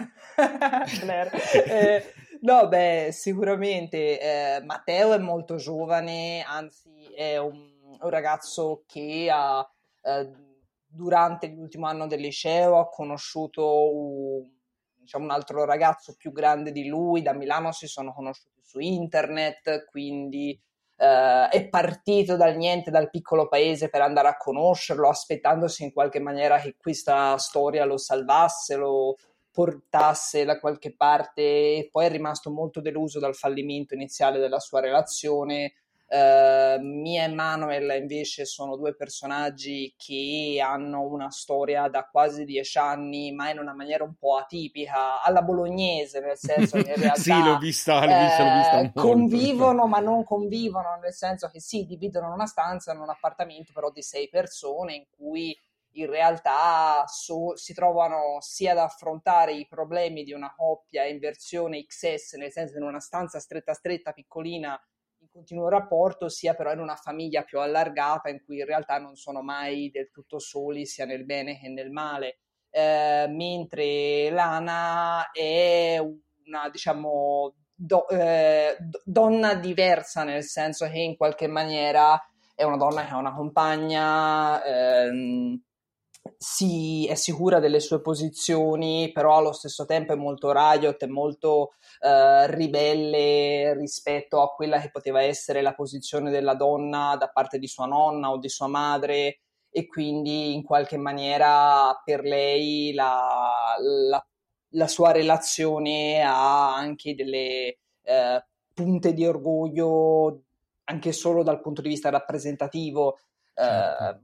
Blair. Ok. Eh, no, beh, sicuramente eh, Matteo è molto giovane, anzi è un, un ragazzo che ha, eh, durante l'ultimo anno del liceo ha conosciuto un, diciamo, un altro ragazzo più grande di lui, da Milano si sono conosciuti su internet, quindi eh, è partito dal niente, dal piccolo paese per andare a conoscerlo, aspettandosi in qualche maniera che questa storia lo salvasse, lo portasse da qualche parte, e poi è rimasto molto deluso dal fallimento iniziale della sua relazione. Uh, Mia e Manuel invece sono due personaggi che hanno una storia da quasi dieci anni, ma in una maniera un po' atipica, alla bolognese, nel senso che in realtà sì, l'ho vista, l'ho vista, l'ho vista eh, convivono ma non convivono, nel senso che sì, dividono una stanza in un appartamento però di sei persone, in cui in realtà so, si trovano sia ad affrontare i problemi di una coppia in versione X S, nel senso in una stanza stretta stretta, piccolina, in continuo rapporto, sia però in una famiglia più allargata in cui in realtà non sono mai del tutto soli sia nel bene che nel male. Eh, mentre Lana è una, diciamo, do, eh, donna diversa, nel senso che in qualche maniera è una donna che ha una compagna, ehm, si è sicura delle sue posizioni, però allo stesso tempo è molto riot, è molto eh, ribelle rispetto a quella che poteva essere la posizione della donna da parte di sua nonna o di sua madre, e quindi in qualche maniera per lei la, la, la sua relazione ha anche delle eh, punte di orgoglio anche solo dal punto di vista rappresentativo. Certo. Eh,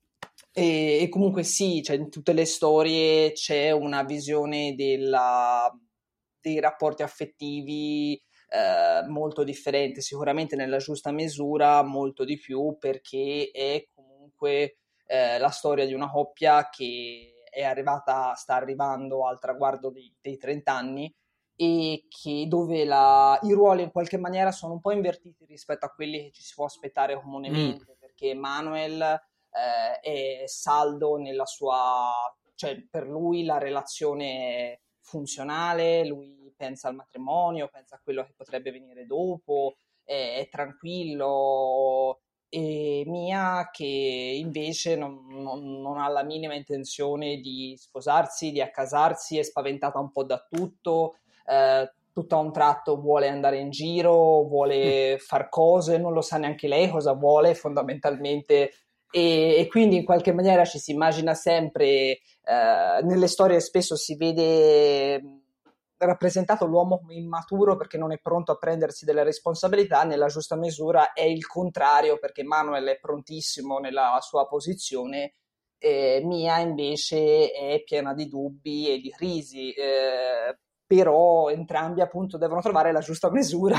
e, e comunque sì, cioè in tutte le storie c'è una visione della, dei rapporti affettivi eh, molto differente, sicuramente nella giusta misura, molto di più, perché è comunque eh, la storia di una coppia che è arrivata, sta arrivando al traguardo dei, dei trenta anni, e che dove la, i ruoli in qualche maniera sono un po' invertiti rispetto a quelli che ci si può aspettare comunemente, mm. perché Manuel eh, è saldo nella sua, cioè per lui la relazione è funzionale, lui pensa al matrimonio, pensa a quello che potrebbe venire dopo, è, è tranquillo, e Mia che invece non, non, non ha la minima intenzione di sposarsi, di accasarsi, è spaventata un po' da tutto, eh, tutto a un tratto vuole andare in giro, vuole far cose, non lo sa neanche lei cosa vuole fondamentalmente, e, e quindi in qualche maniera ci si immagina sempre, eh, nelle storie spesso si vede rappresentato l'uomo immaturo perché non è pronto a prendersi delle responsabilità, nella giusta misura è il contrario, perché Manuel è prontissimo nella sua posizione, eh, Mia invece è piena di dubbi e di crisi, eh, però entrambi appunto devono trovare la giusta misura.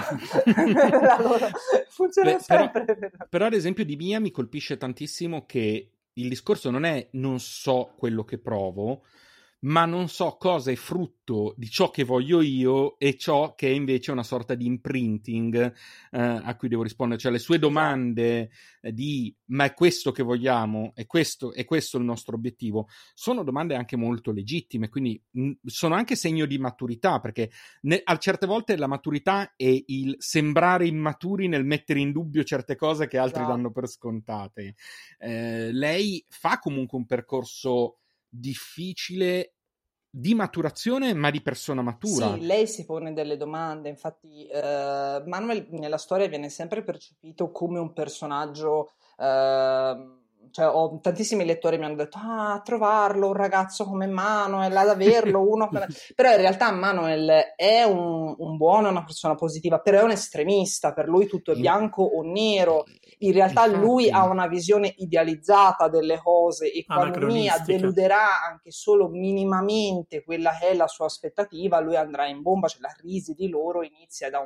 La loro... funziona Beh, sempre. Però, però ad esempio di Mia mi colpisce tantissimo che il discorso non è non so quello che provo, ma non so cosa è frutto di ciò che voglio io e ciò che è invece una sorta di imprinting eh, a cui devo rispondere. Cioè le sue domande eh, di ma è questo che vogliamo, è questo, è questo il nostro obiettivo, sono domande anche molto legittime, quindi mh, sono anche segno di maturità, perché ne, a certe volte la maturità è il sembrare immaturi nel mettere in dubbio certe cose che altri Esatto. danno per scontate. Eh, lei fa comunque un percorso difficile di maturazione, ma di persona matura. Sì, lei si pone delle domande, infatti eh, Manuel nella storia viene sempre percepito come un personaggio, eh, cioè ho, tantissimi lettori mi hanno detto ah, trovarlo un ragazzo come Manuel, ad averlo uno come... però in realtà Manuel è un, un buono, una persona positiva, però è un estremista, per lui tutto è bianco o nero. In realtà Infatti, lui ha una visione idealizzata delle cose, e quando Mia deluderà anche solo minimamente quella che è la sua aspettativa, lui andrà in bomba, cioè la crisi di loro inizia da un,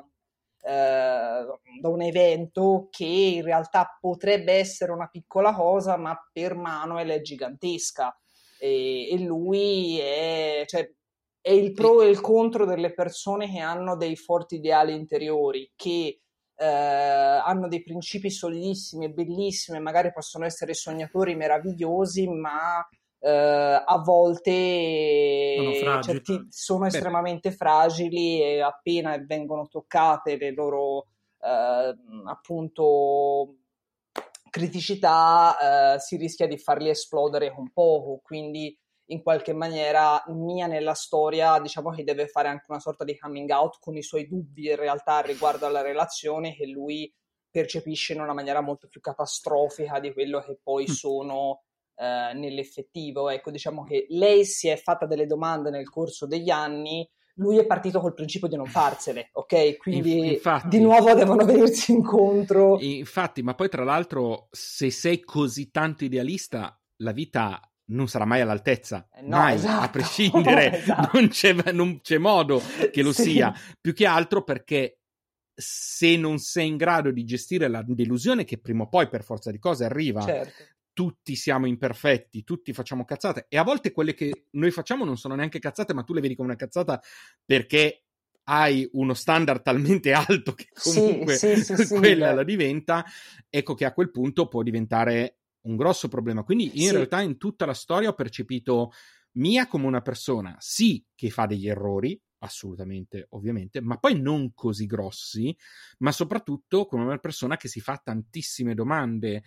eh, da un evento che in realtà potrebbe essere una piccola cosa, ma per Manuel è gigantesca, e, e lui è... Cioè, è il pro e il contro delle persone che hanno dei forti ideali interiori, che eh, hanno dei principi solidissimi e bellissimi, magari possono essere sognatori meravigliosi, ma eh, a volte sono fragili. certi, sono estremamente fragili, e appena vengono toccate le loro eh, appunto criticità eh, si rischia di farli esplodere con poco, quindi in qualche maniera Mia nella storia diciamo che deve fare anche una sorta di coming out con i suoi dubbi in realtà riguardo alla relazione, che lui percepisce in una maniera molto più catastrofica di quello che poi sono eh, nell'effettivo. Ecco, diciamo che lei si è fatta delle domande nel corso degli anni, lui è partito col principio di non farsele, ok? Quindi infatti, di nuovo devono venirsi incontro. Infatti, ma poi tra l'altro, se sei così tanto idealista, la vita non sarà mai all'altezza, Eh no, mai, esatto. a prescindere, Esatto. non, c'è, non c'è modo che lo Sì. sia, più che altro perché se non sei in grado di gestire la delusione che prima o poi per forza di cose arriva, Certo. tutti siamo imperfetti, tutti facciamo cazzate, e a volte quelle che noi facciamo non sono neanche cazzate, ma tu le vedi come una cazzata perché hai uno standard talmente alto che comunque Sì, sì, sì, sì, quella beh. la diventa, ecco che a quel punto può diventare un grosso problema. Quindi in Sì. realtà in tutta la storia ho percepito Mia come una persona, sì, che fa degli errori, assolutamente, ovviamente, ma poi non così grossi, ma soprattutto come una persona che si fa tantissime domande.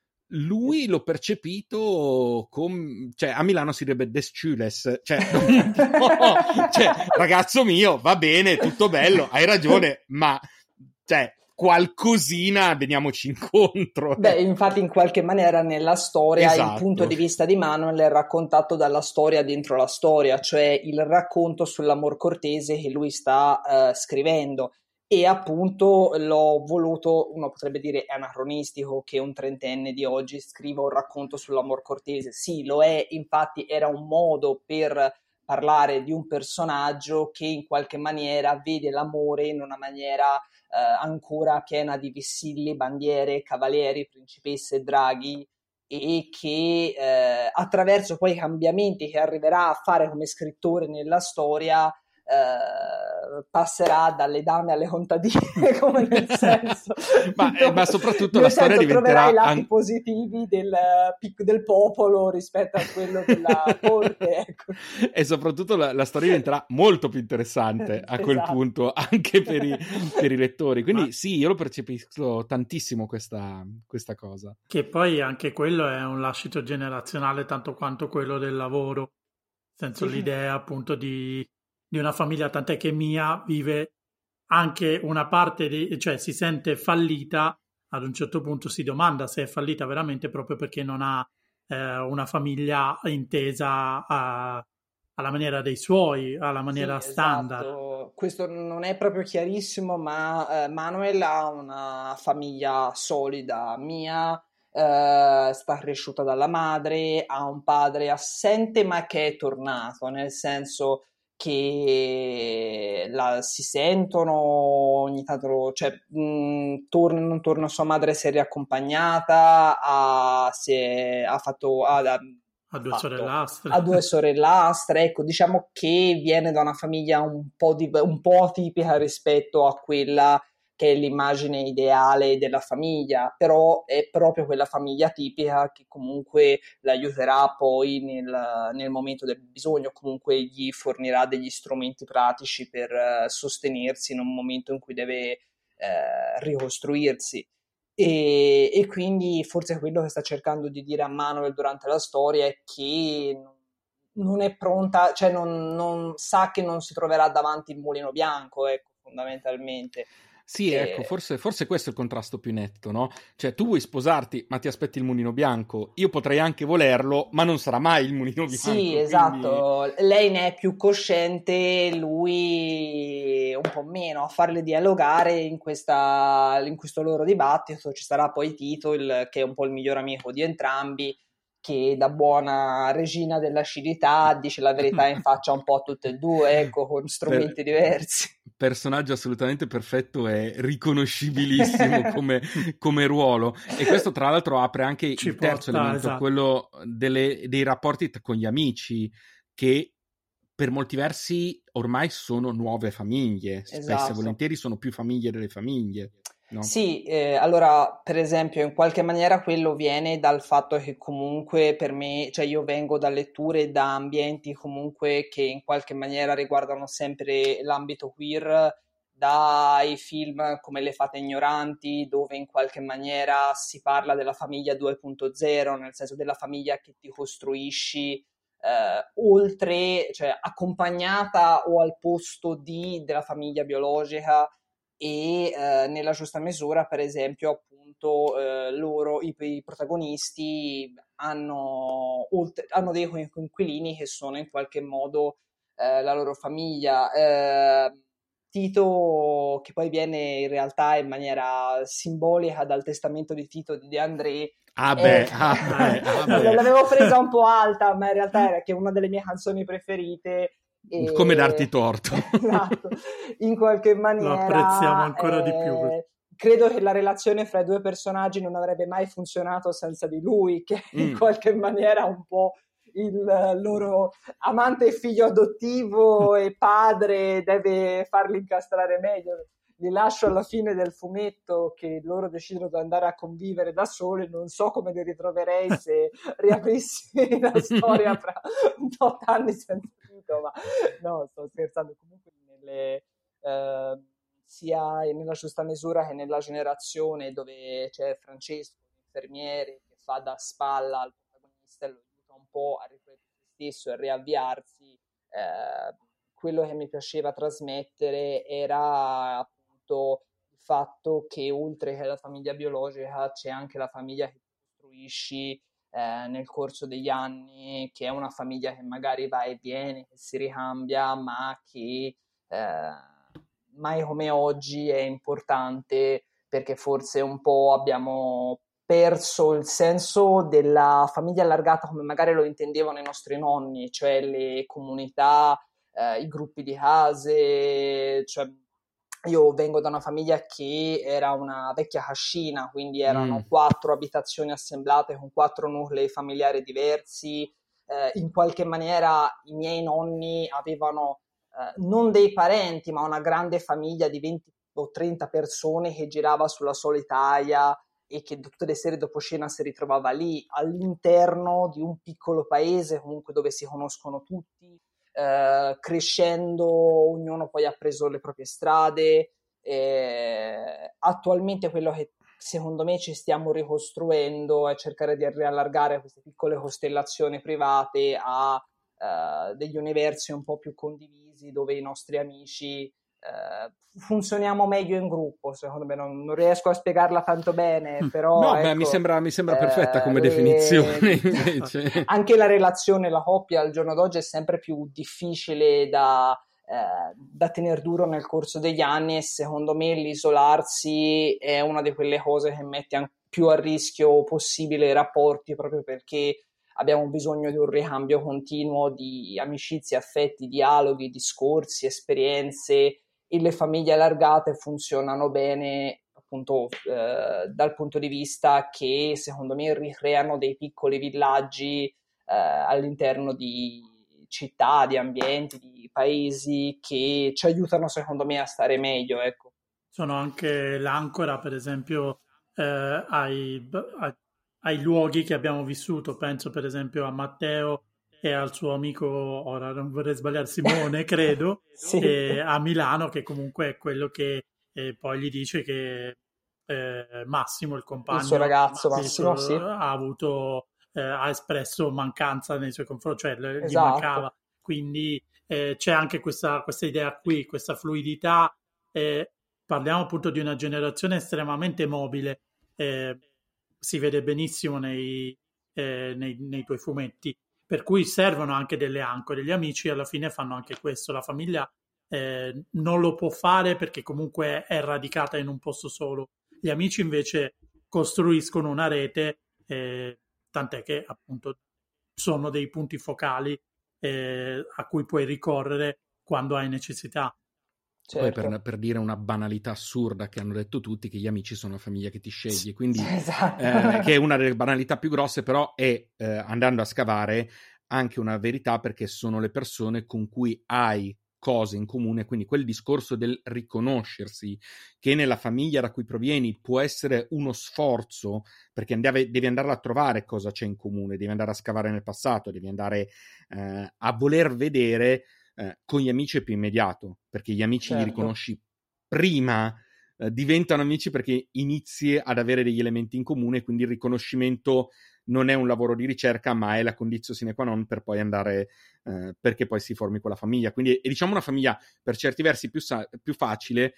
Lui l'ho percepito come, cioè a Milano si direbbe des Chules, cioè, no, cioè ragazzo mio, va bene, tutto bello, hai ragione, ma cioè qualcosina veniamoci incontro. Beh, infatti in qualche maniera nella storia Esatto. il punto di vista di Manuel è raccontato dalla storia dentro la storia, cioè il racconto sull'amor cortese che lui sta uh, scrivendo. E appunto l'ho voluto, uno potrebbe dire è anacronistico che un trentenne di oggi scriva un racconto sull'amor cortese. Sì, lo è, infatti era un modo per parlare di un personaggio che in qualche maniera vede l'amore in una maniera eh, ancora piena di vessilli, bandiere, cavalieri, principesse e draghi, e che eh, attraverso poi i cambiamenti che arriverà a fare come scrittore nella storia Uh, passerà dalle dame alle contadine, come nel senso ma, eh, ma soprattutto nel la storia senso, diventerà troverai i lati an... positivi del, del popolo rispetto a quello della corte, ecco. E soprattutto la, la storia diventerà molto più interessante a quel Esatto. punto anche per i, per i lettori, quindi Ma... sì, io lo percepisco tantissimo questa, questa cosa, che poi anche quello è un lascito generazionale tanto quanto quello del lavoro, nel senso Sì. l'idea appunto di, di una famiglia, tant'è che Mia vive anche una parte di, cioè si sente fallita, ad un certo punto si domanda se è fallita veramente proprio perché non ha eh, una famiglia intesa a, alla maniera dei suoi, alla maniera Sì, standard. esatto. Questo non è proprio chiarissimo, ma eh, Manuel ha una famiglia solida. Mia eh, sta cresciuta dalla madre, ha un padre assente ma che è tornato, nel senso che la, si sentono ogni tanto, cioè mh, torna, non torna sua madre, si è riaccompagnata, ha, si è, ha fatto... Ha, ha Ha due fatto sorellastre. ha due sorellastre, ecco, diciamo che viene da una famiglia un po', di, un po' atipica rispetto a quella che è l'immagine ideale della famiglia, però è proprio quella famiglia tipica che comunque l'aiuterà poi nel, nel momento del bisogno, comunque gli fornirà degli strumenti pratici per uh, sostenersi in un momento in cui deve uh, ricostruirsi. E, e quindi forse quello che sta cercando di dire a Manuel durante la storia è che non è pronta, cioè non, non sa che non si troverà davanti il mulino bianco, ecco, fondamentalmente. sì, E... ecco, forse, forse questo è il contrasto più netto, no? Cioè tu vuoi sposarti ma ti aspetti il mulino bianco, io potrei anche volerlo ma non sarà mai il mulino bianco. Sì, esatto, quindi... lei ne è più cosciente, lui un po' meno. A farle dialogare in, questa, in questo loro dibattito ci sarà poi Tito, il, che è un po' il miglior amico di entrambi, che da buona regina dell'acidità dice la verità in faccia un po' a tutte e due, ecco, con strumenti per... diversi. Personaggio assolutamente perfetto e riconoscibilissimo come, come ruolo, e questo tra l'altro apre anche Ci il terzo porta, elemento, esatto. quello delle, dei rapporti con gli amici, che per molti versi ormai sono nuove famiglie, Esatto. spesso e volentieri sono più famiglie delle famiglie. No? Sì, eh, allora per esempio in qualche maniera quello viene dal fatto che comunque per me, cioè io vengo da letture da ambienti comunque che in qualche maniera riguardano sempre l'ambito queer, dai film come Le fate ignoranti, dove in qualche maniera si parla della famiglia due punto zero, nel senso della famiglia che ti costruisci eh, oltre, cioè accompagnata o al posto di della famiglia biologica. e eh, nella giusta misura, per esempio, appunto, eh, loro, i, i protagonisti hanno, oltre, hanno dei coinquilini che sono in qualche modo eh, la loro famiglia. Eh, Tito, che poi viene in realtà in maniera simbolica dal testamento di Tito di De André. Ah eh, beh, ah beh, ah beh. L'avevo presa un po' alta, ma in realtà era che è una delle mie canzoni preferite. E... Come darti torto. Esatto, in qualche maniera lo apprezziamo ancora eh, di più. Credo che la relazione fra i due personaggi non avrebbe mai funzionato senza di lui, che mm. in qualche maniera un po' il loro amante e figlio adottivo e padre deve farli incastrare meglio. Li lascio alla fine del fumetto che loro decidono di andare a convivere da soli. Non so come li ritroverei se riaprissi la storia fra un po' d'anni senza Tito, ma no, sto scherzando. Comunque nelle, eh, sia nella giusta misura che nella generazione dove c'è Francesco, l'infermiere, che fa da spalla al protagonista e lo aiuta un po' a riflettere se stesso e a riavviarsi. Eh, quello che mi piaceva trasmettere era appunto il fatto che oltre che la famiglia biologica c'è anche la famiglia che costruisci eh, nel corso degli anni, che è una famiglia che magari va e viene, che si ricambia, ma che eh, mai come oggi è importante, perché forse un po' abbiamo perso il senso della famiglia allargata come magari lo intendevano i nostri nonni, cioè le comunità, eh, i gruppi di case. Cioè, io vengo da una famiglia che era una vecchia cascina, quindi erano mm. quattro abitazioni assemblate con quattro nuclei familiari diversi. Eh, in qualche maniera i miei nonni avevano eh, non dei parenti, ma una grande famiglia di venti o trenta persone che girava sulla solitaria e che tutte le sere dopo cena si ritrovava lì, all'interno di un piccolo paese comunque dove si conoscono tutti. Uh, crescendo ognuno poi ha preso le proprie strade. Eh, attualmente quello che secondo me ci stiamo ricostruendo è cercare di riallargare queste piccole costellazioni private a uh, degli universi un po' più condivisi, dove i nostri amici Uh, funzioniamo meglio in gruppo. Secondo me non, non riesco a spiegarla tanto bene, però no, ecco, beh, mi sembra, mi sembra perfetta eh, come le... definizione invece. Anche la relazione, la coppia al giorno d'oggi è sempre più difficile da, eh, da tenere duro nel corso degli anni, e secondo me l'isolarsi è una di quelle cose che mette più a rischio possibile i rapporti, proprio perché abbiamo bisogno di un ricambio continuo di amicizie, affetti, dialoghi, discorsi, esperienze, e le famiglie allargate funzionano bene appunto eh, dal punto di vista che secondo me ricreano dei piccoli villaggi eh, all'interno di città, di ambienti, di paesi che ci aiutano secondo me a stare meglio, ecco. Sono anche l'ancora, per esempio, eh, ai, ai, ai luoghi che abbiamo vissuto. Penso per esempio a Matteo e al suo amico, ora non vorrei sbagliare, Simone, credo, sì. E a Milano, che comunque è quello che eh, poi gli dice che eh, Massimo, il compagno, il suo ragazzo Massimo, suo, sì. ha avuto, eh, ha espresso mancanza nei suoi confronti, cioè esatto. gli mancava. Quindi eh, c'è anche questa, questa idea qui, questa fluidità. Eh, parliamo appunto di una generazione estremamente mobile, eh, si vede benissimo nei, eh, nei, nei tuoi fumetti. Per cui servono anche delle ancore. Gli amici alla fine fanno anche questo. La famiglia eh, non lo può fare perché comunque è radicata in un posto solo. Gli amici invece costruiscono una rete, eh, tant'è che appunto sono dei punti focali eh, a cui puoi ricorrere quando hai necessità. Certo. Poi per, per dire una banalità assurda che hanno detto tutti, che gli amici sono la famiglia che ti sceglie, quindi esatto. eh, che è una delle banalità più grosse, però è eh, andando a scavare anche una verità, perché sono le persone con cui hai cose in comune, quindi quel discorso del riconoscersi che nella famiglia da cui provieni può essere uno sforzo, perché andavi, devi andare a trovare cosa c'è in comune, devi andare a scavare nel passato, devi andare eh, a voler vedere. Eh, con gli amici è più immediato, perché gli amici certo. li riconosci prima, eh, diventano amici perché inizi ad avere degli elementi in comune, quindi il riconoscimento non è un lavoro di ricerca, ma è la condizione sine qua non per poi andare, eh, perché poi si formi quella famiglia. Quindi è diciamo una famiglia per certi versi più, sa- più facile,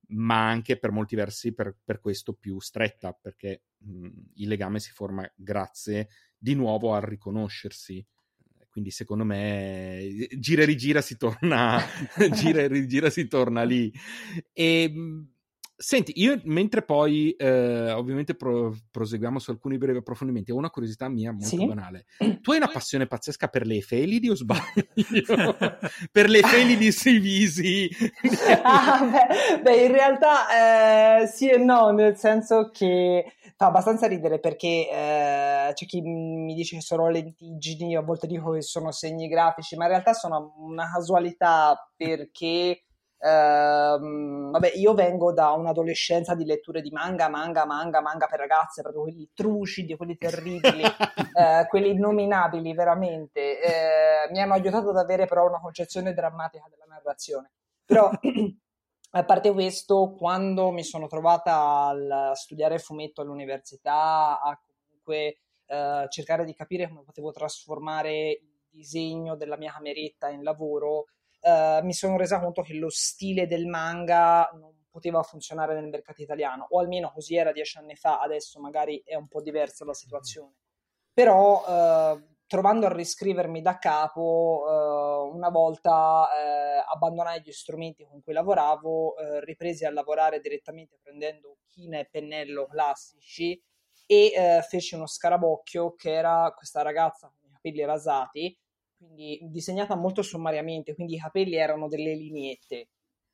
ma anche per molti versi per, per questo più stretta, perché mh, il legame si forma grazie di nuovo al riconoscersi. Quindi secondo me gira e rigira si torna gira e rigira si torna lì. E senti, io mentre poi eh, ovviamente pro, proseguiamo su alcuni brevi approfondimenti, ho una curiosità mia molto Sì? banale. Tu hai una passione pazzesca per le efemidi o sbaglio? Per le efemidi sui visi? Ah, beh, beh, in realtà eh, sì e no, nel senso che fa abbastanza ridere perché eh, c'è chi mi dice che sono lentiggini, a volte dico che sono segni grafici, ma in realtà sono una casualità perché ehm, vabbè, io vengo da un'adolescenza di letture di manga, manga, manga, manga per ragazze, proprio quelli trucidi, quelli terribili, eh, quelli innominabili veramente. Eh, mi hanno aiutato ad avere però una concezione drammatica della narrazione. Però a parte questo, quando mi sono trovata a studiare fumetto all'università, a comunque eh, cercare di capire come potevo trasformare il disegno della mia cameretta in lavoro, eh, mi sono resa conto che lo stile del manga non poteva funzionare nel mercato italiano, o almeno così era dieci anni fa, adesso magari è un po' diversa la situazione. Però eh, trovando a riscrivermi da capo, eh, una volta eh, abbandonai gli strumenti con cui lavoravo, eh, ripresi a lavorare direttamente prendendo china e pennello classici e eh, feci uno scarabocchio che era questa ragazza con i capelli rasati, quindi disegnata molto sommariamente, quindi i capelli erano delle lineette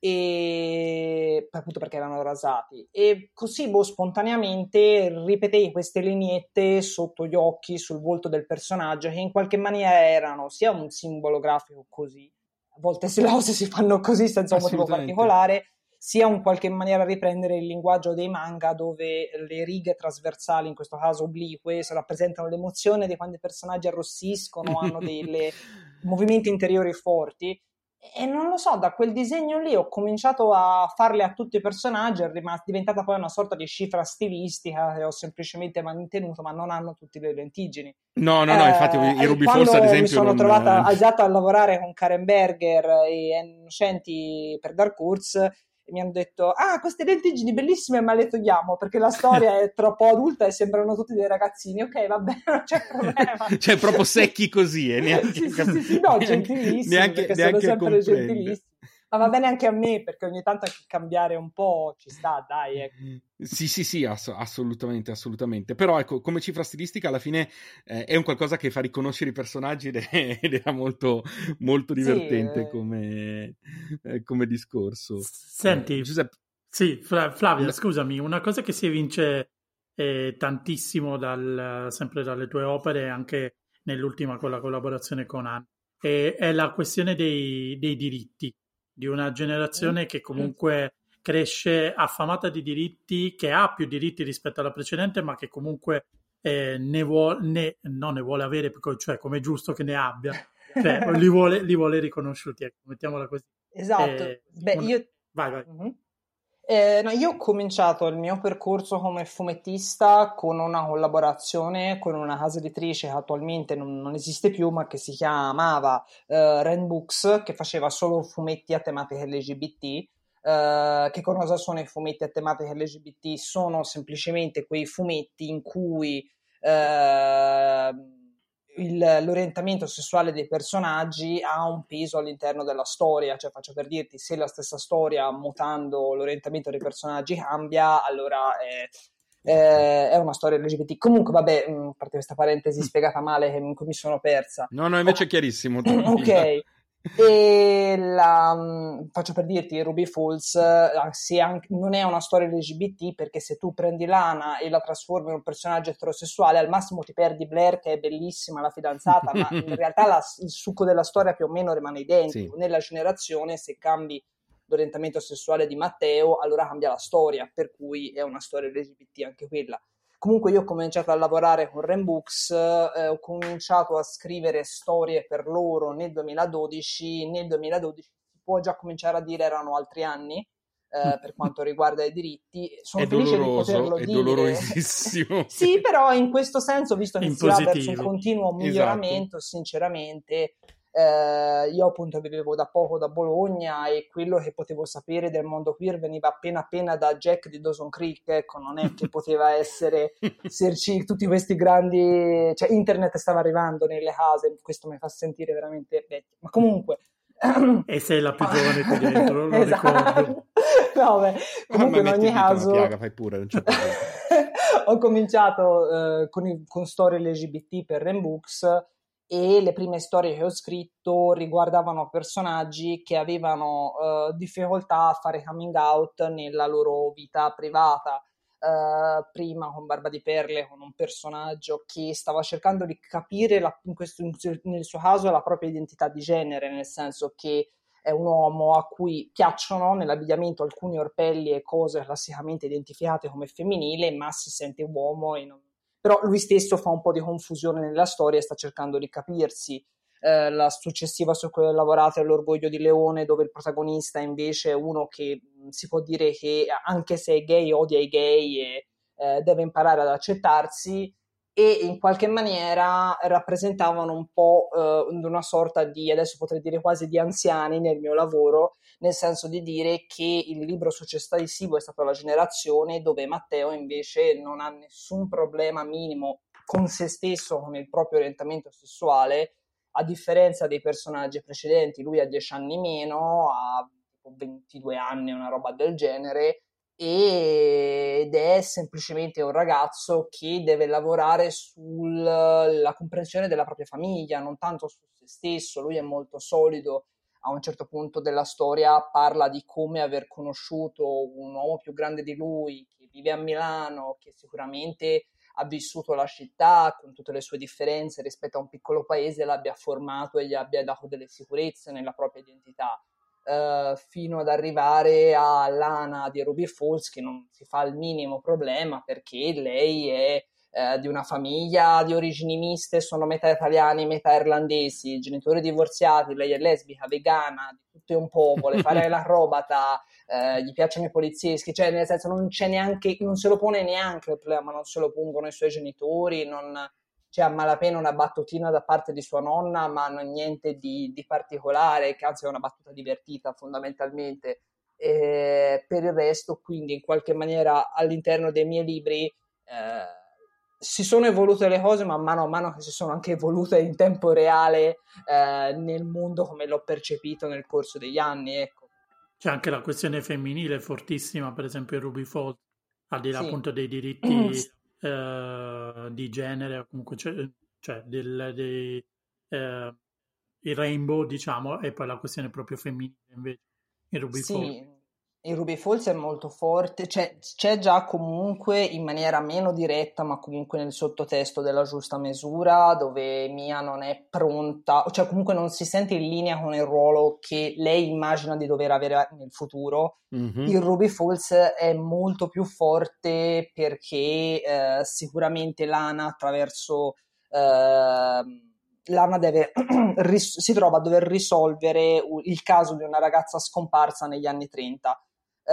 e appunto perché erano rasati, e così boh, spontaneamente ripetei queste lineette sotto gli occhi, sul volto del personaggio, che in qualche maniera erano sia un simbolo grafico, così a volte se le cose si fanno così senza un motivo particolare, sia in qualche maniera riprendere il linguaggio dei manga, dove le righe trasversali, in questo caso oblique, rappresentano l'emozione di quando i personaggi arrossiscono, hanno dei movimenti interiori forti. E non lo so, da quel disegno lì ho cominciato a farle a tutti i personaggi, è rimasta, diventata poi una sorta di cifra stilistica che ho semplicemente mantenuto, ma non hanno tutte le lentiggini. No, no, no, eh, infatti i Ruby Falls ad esempio mi sono non... trovata esatto a lavorare con Karen Berger e Innocenti per Dark Horse, e mi hanno detto, ah, queste lentiggini bellissime, ma le togliamo perché la storia è troppo adulta e sembrano tutti dei ragazzini. Ok, va bene, non c'è problema. Cioè proprio secchi così, eh, neanche sì, sì, sì, sì, no, gentilissimi, neanche, perché neanche sono sempre comprende. gentilissimi. Ma va bene anche a me, perché ogni tanto anche cambiare un po' ci sta, dai, ecco. Sì, sì, sì, ass- assolutamente, assolutamente. Però ecco, come cifra stilistica alla fine eh, è un qualcosa che fa riconoscere i personaggi ed, è, ed era molto, molto divertente sì, eh... come, eh, come discorso. Senti, eh, Giuseppe... sì, Flavia, no. Scusami, una cosa che si evince eh, tantissimo dal, sempre dalle tue opere, anche nell'ultima con la collaborazione con Anne, è, è la questione dei, dei diritti, di una generazione che comunque cresce affamata di diritti, che ha più diritti rispetto alla precedente, ma che comunque eh, ne vuole, ne, non ne vuole avere, cioè come è giusto che ne abbia, cioè li vuole, li vuole riconosciuti, ecco, mettiamola così. Esatto. Eh, Beh, una... io... Vai, vai. Mm-hmm. Eh, no, io ho cominciato il mio percorso come fumettista con una collaborazione con una casa editrice che attualmente non, non esiste più, ma che si chiamava uh, Ren Books, che faceva solo fumetti a tematiche L G B T. Uh, che cosa sono i fumetti a tematiche L G B T? Sono semplicemente quei fumetti in cui uh, il, l'orientamento sessuale dei personaggi ha un peso all'interno della storia, cioè faccio per dirti, se la stessa storia mutando l'orientamento dei personaggi cambia, allora è, è, è una storia L G B T. Comunque vabbè, a parte questa parentesi spiegata male che in cui mi sono persa. No, no, invece oh. è chiarissimo. Ok. E la, faccio per dirti, Ruby Falls se anche, non è una storia L G B T, perché se tu prendi Lana e la trasformi in un personaggio eterosessuale, al massimo ti perdi Blair, che è bellissima, la fidanzata, ma in realtà la, il succo della storia più o meno rimane identico. Sì. Nella generazione, se cambi l'orientamento sessuale di Matteo, allora cambia la storia, per cui è una storia L G B T anche quella. Comunque io ho cominciato a lavorare con Ren Books, eh, ho cominciato a scrivere storie per loro nel duemiladodici, nel duemiladodici si può già cominciare a dire erano altri anni eh, per quanto riguarda i diritti. Sono è felice doloroso, di poterlo è dire. dolorosissimo. Sì, però in questo senso, visto che in si va positivo. verso un continuo miglioramento, esatto. Sinceramente Eh, io appunto vivevo da poco da Bologna e quello che potevo sapere del mondo queer veniva appena appena da Jack di Dawson Creek, ecco, non è che poteva essere esserci tutti questi grandi, cioè internet stava arrivando nelle case, questo mi fa sentire veramente vecchio, ma comunque e sei la più giovane qui dentro, lo esatto. ricordo. No, beh, comunque in ogni caso piaga, fai pure, non c'è problema. ho cominciato eh, con, i, con storie L G B T per Rambooks e le prime storie che ho scritto riguardavano personaggi che avevano uh, difficoltà a fare coming out nella loro vita privata. Uh, prima con Barba di Perle, con un personaggio che stava cercando di capire la, in questo, in, nel suo caso la propria identità di genere, nel senso che è un uomo a cui piacciono nell'abbigliamento alcuni orpelli e cose classicamente identificate come femminile, ma si sente uomo e non... però lui stesso fa un po' di confusione nella storia e sta cercando di capirsi. Eh, la successiva su cui ho lavorato è L'Orgoglio di Leone, dove il protagonista invece è uno che mh, si può dire che anche se è gay odia i gay e eh, deve imparare ad accettarsi, e in qualche maniera rappresentavano un po' eh, una sorta di, adesso potrei dire quasi di anziani nel mio lavoro, nel senso di dire che il libro successivo è stato La Generazione, dove Matteo invece non ha nessun problema minimo con se stesso, con il proprio orientamento sessuale, a differenza dei personaggi precedenti. Lui ha dieci anni meno, ha ventidue anni, una roba del genere, ed è semplicemente un ragazzo che deve lavorare sulla comprensione della propria famiglia, non tanto su se stesso. Lui è molto solido, a un certo punto della storia parla di come aver conosciuto un uomo più grande di lui, che vive a Milano, che sicuramente ha vissuto la città con tutte le sue differenze rispetto a un piccolo paese, l'abbia formato e gli abbia dato delle sicurezze nella propria identità. Uh, fino ad arrivare a Lana di Ruby Falls, che non si fa il minimo problema perché lei è uh, di una famiglia di origini miste, sono metà italiani, metà irlandesi, genitori divorziati, lei è lesbica, vegana, di tutto e un po', vuole fare l'acrobata, uh, gli piacciono i polizieschi, cioè nel senso non c'è neanche, non se lo pone neanche il problema, non se lo pongono i suoi genitori, non... c'è a malapena una battutina da parte di sua nonna, ma non niente di, di particolare, che anzi è una battuta divertita fondamentalmente. E per il resto, quindi in qualche maniera all'interno dei miei libri eh, si sono evolute le cose, ma mano a mano che si sono anche evolute in tempo reale eh, nel mondo come l'ho percepito nel corso degli anni, ecco. C'è anche la questione femminile fortissima, per esempio in Ruby Falls, al di là Sì. appunto dei diritti Uh, di genere, comunque c'è, cioè del, dei, uh, il rainbow, diciamo, e poi la questione proprio femminile invece in Ruby Sì, Falls. il Ruby Falls è molto forte, cioè c'è già comunque in maniera meno diretta, ma comunque nel sottotesto della giusta misura, dove Mia non è pronta, cioè comunque non si sente in linea con il ruolo che lei immagina di dover avere nel futuro. Mm-hmm. Il Ruby Falls è molto più forte perché eh, sicuramente Lana attraverso... Eh, Lana deve, si trova a dover risolvere il caso di una ragazza scomparsa negli anni trenta. Uh,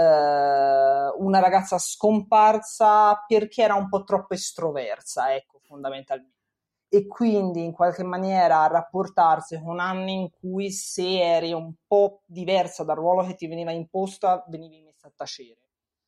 una ragazza scomparsa perché era un po' troppo estroversa, ecco, fondamentalmente. E quindi in qualche maniera rapportarsi con anni in cui se eri un po' diversa dal ruolo che ti veniva imposto, venivi messa a tacere.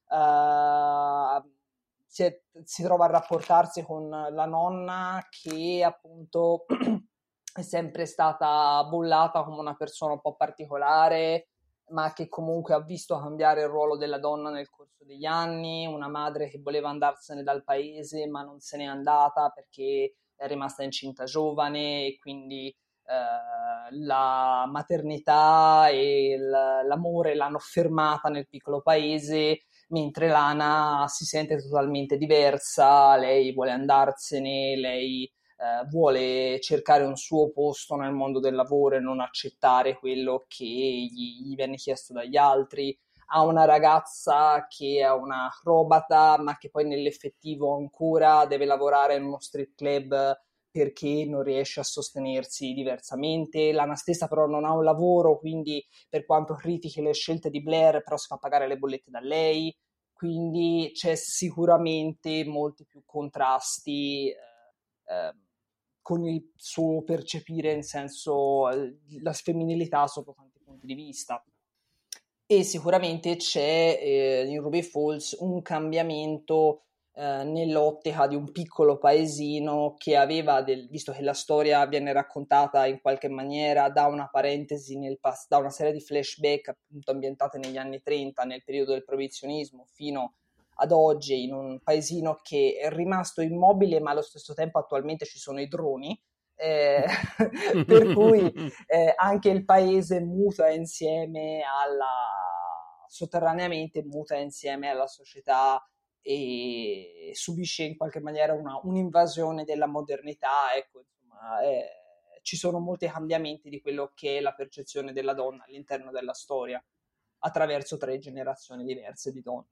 Uh, si, è, si trova a rapportarsi con la nonna che appunto è sempre stata bollata come una persona un po' particolare, ma che comunque ha visto cambiare il ruolo della donna nel corso degli anni, una madre che voleva andarsene dal paese ma non se n'è andata perché è rimasta incinta giovane e quindi eh, la maternità e l'amore l'hanno fermata nel piccolo paese, mentre Lana si sente totalmente diversa, lei vuole andarsene, lei Uh, vuole cercare un suo posto nel mondo del lavoro e non accettare quello che gli, gli viene chiesto dagli altri. Ha una ragazza che è una acrobata, ma che poi nell'effettivo ancora deve lavorare in uno strip club perché non riesce a sostenersi diversamente. Lana stessa però non ha un lavoro, quindi per quanto critichi le scelte di Blair, però si fa pagare le bollette da lei. Quindi c'è sicuramente molti più contrasti eh, eh, con il suo percepire in senso la femminilità sotto tanti punti di vista. E sicuramente c'è eh, in Ruby Falls un cambiamento eh, nell'ottica di un piccolo paesino che aveva, del, visto che la storia viene raccontata in qualche maniera da una parentesi, nel pas- da una serie di flashback appunto ambientate negli anni trenta, nel periodo del proibizionismo, fino ad oggi, in un paesino che è rimasto immobile, ma allo stesso tempo attualmente ci sono i droni. Eh, per cui eh, anche il paese muta insieme alla sotterraneamente muta insieme alla società e subisce in qualche maniera una, un'invasione della modernità. Ecco, insomma, eh, ci sono molti cambiamenti di quello che è la percezione della donna all'interno della storia attraverso tre generazioni diverse di donne.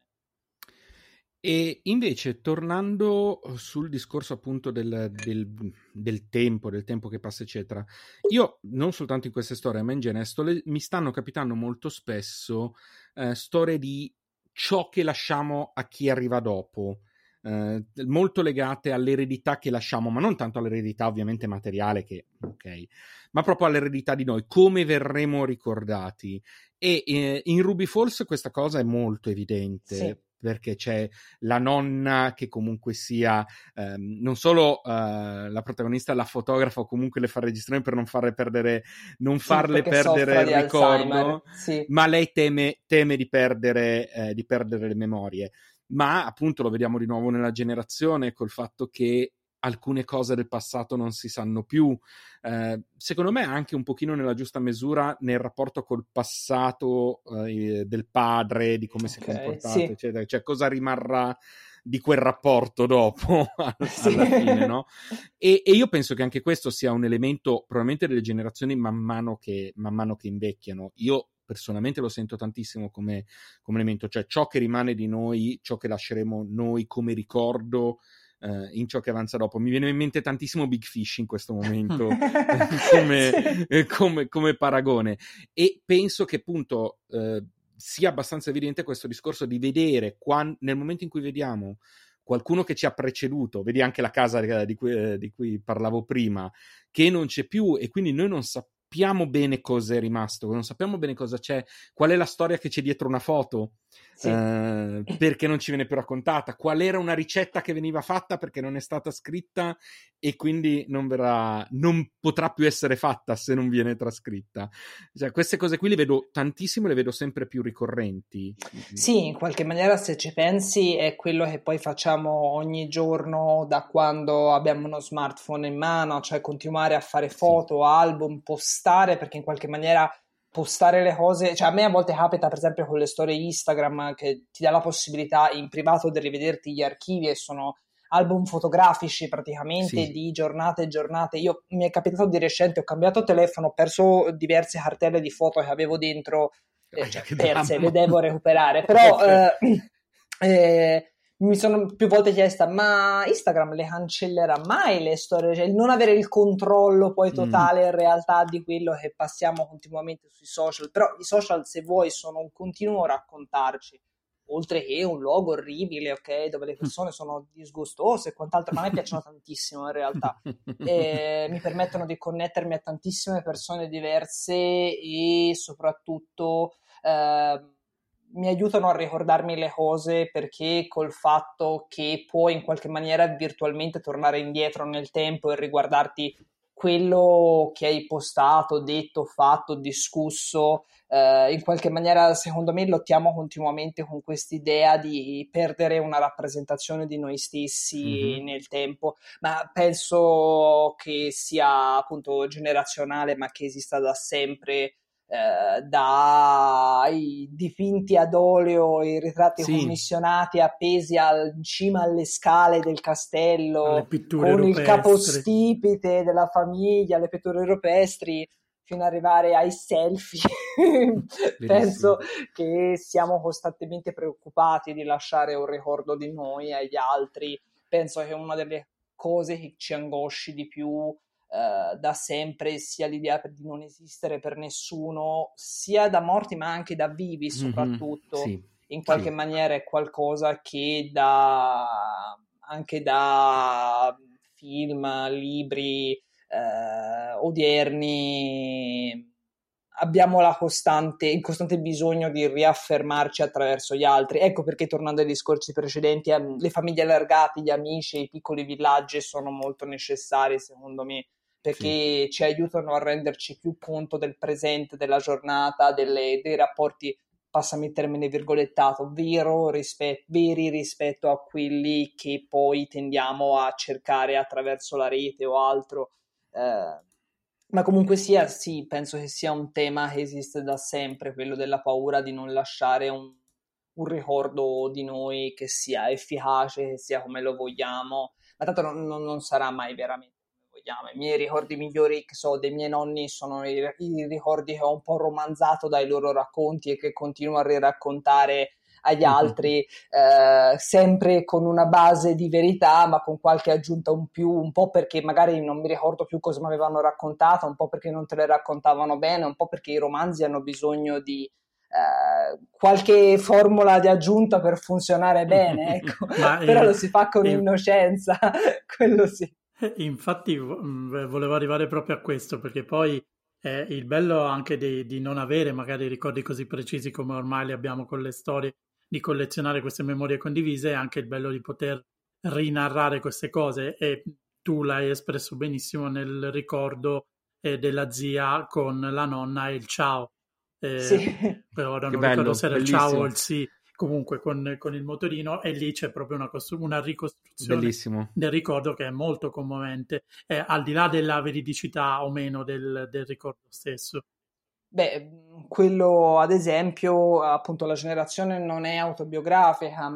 E invece, tornando sul discorso appunto del, del, del tempo, del tempo che passa, eccetera, io non soltanto in queste storie, ma in genere sto, mi stanno capitando molto spesso eh, storie di ciò che lasciamo a chi arriva dopo, eh, molto legate all'eredità che lasciamo, ma non tanto all'eredità ovviamente materiale, che ok, ma proprio all'eredità di noi, come verremo ricordati. E eh, in Ruby Falls questa cosa è molto evidente. Sì. Perché c'è la nonna che comunque sia ehm, non solo eh, la protagonista la fotografa o comunque le fa registrare per non farle perdere non sì, farle perdere il ricordo, sì. Ma lei teme, teme di perdere eh, di perdere le memorie, ma appunto lo vediamo di nuovo nella generazione col fatto che alcune cose del passato non si sanno più, eh, secondo me anche un pochino nella giusta misura nel rapporto col passato eh, del padre, di come okay, si è comportato, sì. Eccetera, cioè cosa rimarrà di quel rapporto dopo alla sì. fine, no? E, e io penso che anche questo sia un elemento probabilmente delle generazioni man mano che, man mano che invecchiano. Io personalmente lo sento tantissimo come, come elemento, cioè ciò che rimane di noi, ciò che lasceremo noi come ricordo Uh, in ciò che avanza dopo. Mi viene in mente tantissimo Big Fish in questo momento come, sì. eh, come, come paragone, e penso che appunto uh, sia abbastanza evidente questo discorso di vedere quando, nel momento in cui vediamo qualcuno che ci ha preceduto, vedi anche la casa di cui, eh, di cui parlavo prima, che non c'è più e quindi noi non sappiamo bene cosa è rimasto, non sappiamo bene cosa c'è, qual è la storia che c'è dietro una foto, sì. eh, perché non ci viene più raccontata, qual era una ricetta che veniva fatta perché non è stata scritta e quindi non verrà, non potrà più essere fatta se non viene trascritta. Cioè, queste cose qui le vedo tantissimo, le vedo sempre più ricorrenti. Sì, in qualche maniera se ci pensi è quello che poi facciamo ogni giorno da quando abbiamo uno smartphone in mano, cioè continuare a fare foto, sì. album, postare, perché in qualche maniera postare le cose, cioè a me a volte capita per esempio con le storie Instagram che ti dà la possibilità in privato di rivederti gli archivi e sono album fotografici praticamente sì. di giornate e giornate. Io mi è capitato di recente, ho cambiato telefono, ho perso diverse cartelle di foto che avevo dentro, eh, cioè perse, le devo recuperare, però okay. eh, eh, mi sono più volte chiesta, ma Instagram le cancellerà mai le storie? Cioè il non avere il controllo poi totale mm. in realtà di quello che passiamo continuamente sui social, però i social se vuoi sono un continuo raccontarci, oltre che un luogo orribile, ok, dove le persone sono disgustose e quant'altro, ma a me piacciono tantissimo in realtà, e mi permettono di connettermi a tantissime persone diverse e soprattutto eh, mi aiutano a ricordarmi le cose, perché col fatto che puoi in qualche maniera virtualmente tornare indietro nel tempo e riguardarti quello che hai postato, detto, fatto, discusso, eh, in qualche maniera secondo me lottiamo continuamente con quest'idea di perdere una rappresentazione di noi stessi mm-hmm. nel tempo, ma penso che sia appunto generazionale, ma che esista da sempre. Eh, dai dipinti ad olio, i ritratti sì. commissionati appesi al, in cima alle scale del castello con rupestri. Il capostipite della famiglia, le pitture rupestri, fino ad arrivare ai selfie. Penso che siamo costantemente preoccupati di lasciare un ricordo di noi agli altri. Penso che una delle cose che ci angosci di più Uh, da sempre sia l'idea di non esistere per nessuno, sia da morti ma anche da vivi soprattutto, mm-hmm, sì, in qualche sì. maniera è qualcosa che da anche da film, libri, eh, odierni abbiamo la costante, il costante bisogno di riaffermarci attraverso gli altri. Ecco perché, tornando ai discorsi precedenti, le famiglie allargate, gli amici, i piccoli villaggi sono molto necessari, secondo me, perché sì, ci aiutano a renderci più conto del presente, della giornata, delle, dei rapporti, passami il termine virgolettato, vero rispetto, veri rispetto a quelli che poi tendiamo a cercare attraverso la rete o altro. Eh, ma comunque sia, sì, penso che sia un tema che esiste da sempre, quello della paura di non lasciare un, un ricordo di noi che sia efficace, che sia come lo vogliamo, ma tanto non, non, non sarà mai veramente come vogliamo. I miei ricordi migliori, che so, dei miei nonni sono i, i ricordi che ho un po' romanzato dai loro racconti e che continuo a riraccontare agli altri, eh, sempre con una base di verità, ma con qualche aggiunta un più, un po' perché magari non mi ricordo più cosa mi avevano raccontato, un po' perché non te le raccontavano bene, un po' perché i romanzi hanno bisogno di eh, qualche formula di aggiunta per funzionare bene, ecco. Però eh, lo si fa con eh, innocenza, quello sì. Infatti volevo arrivare proprio a questo, perché poi eh, il bello anche di, di non avere magari ricordi così precisi come ormai li abbiamo con le storie, di collezionare queste memorie condivise, è anche il bello di poter rinarrare queste cose, e tu l'hai espresso benissimo nel ricordo eh, della zia con la nonna e il ciao. Eh, sì. Per ora che non bello, ricordo se era il bellissimo. ciao o il sì, comunque con, con il motorino, e lì c'è proprio una, costru- una ricostruzione bellissimo del ricordo che è molto commovente, eh, al di là della veridicità o meno del, del ricordo stesso. Beh, quello ad esempio, appunto, la generazione non è autobiografica,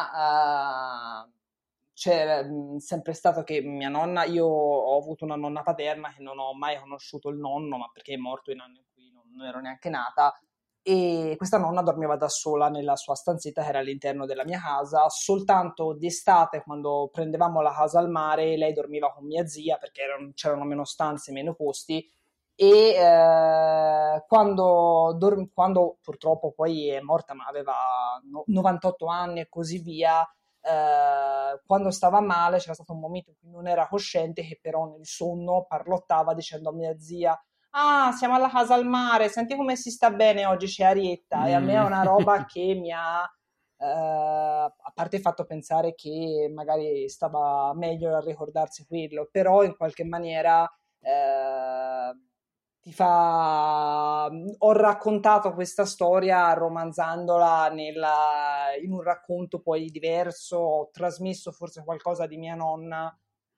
ma uh, c'è mh, sempre stato che mia nonna, io ho avuto una nonna paterna che non ho mai conosciuto il nonno, ma perché è morto in anni in cui non, non ero neanche nata, e questa nonna dormiva da sola nella sua stanzetta che era all'interno della mia casa. Soltanto d'estate, quando prendevamo la casa al mare, lei dormiva con mia zia perché erano, c'erano meno stanze, meno posti, e eh, quando, dor- quando purtroppo poi è morta, ma aveva no- novantotto anni e così via, eh, quando stava male c'era stato un momento in cui non era cosciente, che però nel sonno parlottava dicendo a mia zia: ah, siamo alla casa al mare, senti come si sta bene oggi, c'è Arietta. Mm. E a me è una roba che mi ha, eh, a parte fatto pensare che magari stava meglio a ricordarsi quello, però in qualche maniera eh, ti fa... Ho raccontato questa storia romanzandola nella... in un racconto poi diverso, ho trasmesso forse qualcosa di mia nonna,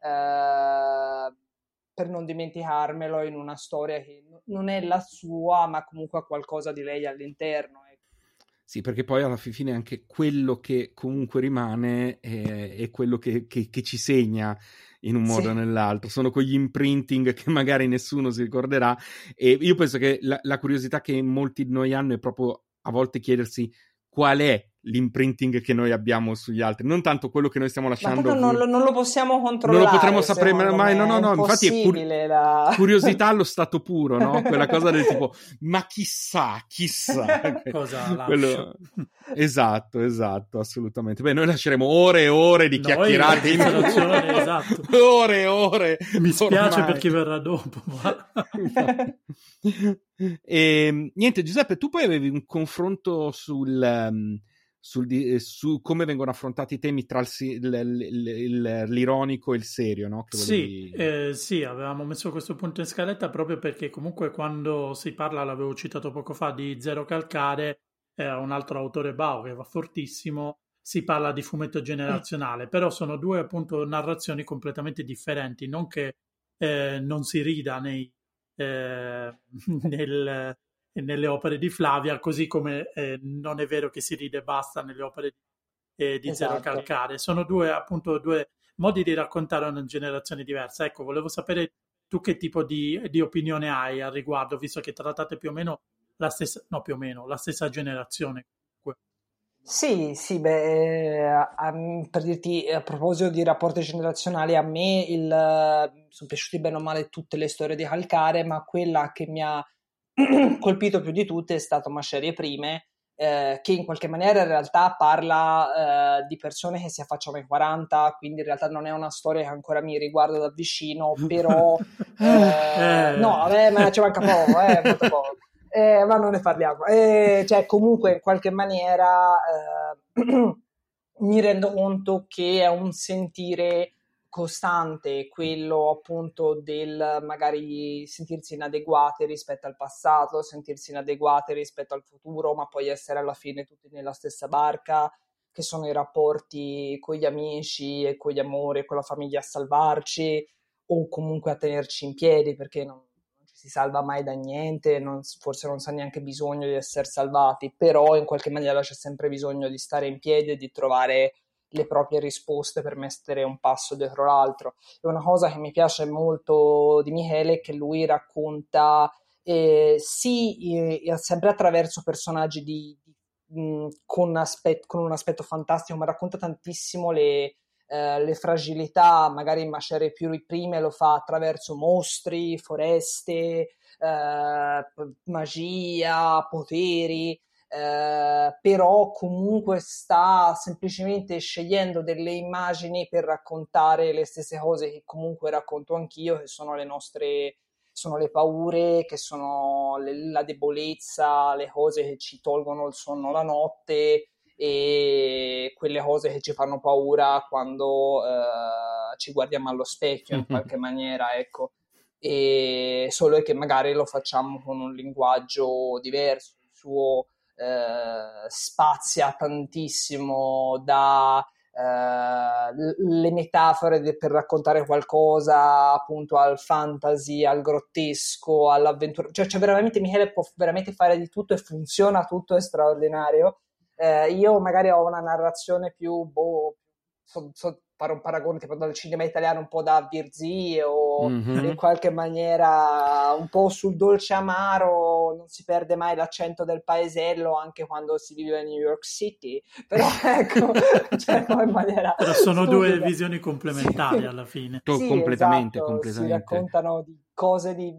eh, per non dimenticarmelo in una storia che non è la sua, ma comunque ha qualcosa di lei all'interno. Ecco. Sì, perché poi alla fine anche quello che comunque rimane è, è quello che, che, che ci segna in un modo o sì. nell'altro. Sono quegli imprinting che magari nessuno si ricorderà, e io penso che la, la curiosità che molti di noi hanno è proprio a volte chiedersi qual è l'imprinting che noi abbiamo sugli altri, non tanto quello che noi stiamo lasciando. Ma non, non lo possiamo controllare. Non lo potremo sapere mai, no, no, no, infatti è cur- la... curiosità allo stato puro, no? Quella cosa del tipo, ma chissà, chissà. Cosa Quello... Esatto, esatto, assolutamente. Beh, noi lasceremo ore e ore di noi, chiacchierate in esatto. ore e ore. Mi spiace ormai. Per chi verrà dopo. Ma... E, niente, Giuseppe, tu poi avevi un confronto sul... Um, Sul, su come vengono affrontati i temi tra il, il, il, l'ironico e il serio, no? Che sì, eh, sì, avevamo messo questo punto in scaletta proprio perché comunque quando si parla, l'avevo citato poco fa, di Zero Calcare, eh, un altro autore, Bao, che va fortissimo, si parla di fumetto generazionale, però sono due appunto narrazioni completamente differenti, non che eh, non si rida nei, eh, nel... nelle opere di Flavia, così come eh, non è vero che si ride e basta nelle opere di, eh, di esatto. Zero Calcare. Sono due appunto due modi di raccontare una generazione diversa. Ecco, volevo sapere tu che tipo di, di opinione hai al riguardo, visto che trattate più o meno la stessa, no più o meno, la stessa generazione. Sì, sì, beh, a, a, per dirti, a proposito di rapporti generazionali, a me il, sono piaciute bene o male tutte le storie di Calcare, ma quella che mi ha colpito più di tutte è stato Macerie Prime, eh, che in qualche maniera in realtà parla eh, di persone che si affacciano ai quaranta, quindi in realtà non è una storia che ancora mi riguarda da vicino, però eh, no, a me, me ci manca poco, eh, molto poco. Eh, ma non ne parliamo. Eh, cioè, comunque, in qualche maniera eh, mi rendo conto che è un sentire costante, quello appunto del magari sentirsi inadeguate rispetto al passato, sentirsi inadeguate rispetto al futuro, ma poi essere alla fine tutti nella stessa barca, che sono i rapporti con gli amici e con gli amori, con la famiglia a salvarci, o comunque a tenerci in piedi, perché non si salva mai da niente, non, forse non c'è neanche bisogno di essere salvati, però in qualche maniera c'è sempre bisogno di stare in piedi e di trovare le proprie risposte per mettere un passo dietro l'altro. E una cosa che mi piace molto di Michele è che lui racconta eh, sì, eh, sempre attraverso personaggi di, di, mh, con, aspet- con un aspetto fantastico, ma racconta tantissimo le Uh, le fragilità, magari in macerie più prime lo fa attraverso mostri, foreste, uh, magia, poteri, uh, però comunque sta semplicemente scegliendo delle immagini per raccontare le stesse cose che comunque racconto anch'io, che sono le nostre, sono le paure, che sono le, la debolezza, le cose che ci tolgono il sonno la notte, e quelle cose che ci fanno paura quando eh, ci guardiamo allo specchio in qualche maniera, ecco. E solo che magari lo facciamo con un linguaggio diverso, il suo eh, spazia tantissimo da eh, le metafore de- per raccontare qualcosa, appunto al fantasy, al grottesco, all'avventura, cioè, cioè veramente Michele può veramente fare di tutto e funziona tutto, è straordinario. Eh, io magari ho una narrazione più, boh, so, so fare un paragone tipo dal cinema italiano un po' da Virzì o mm-hmm. in qualche maniera un po' sul dolce amaro, non si perde mai l'accento del paesello anche quando si vive a New York City, però ecco, cioè, in maniera però sono stupida. Due visioni complementari alla fine. Sì, completamente, esatto, completamente. Si raccontano di cose, di,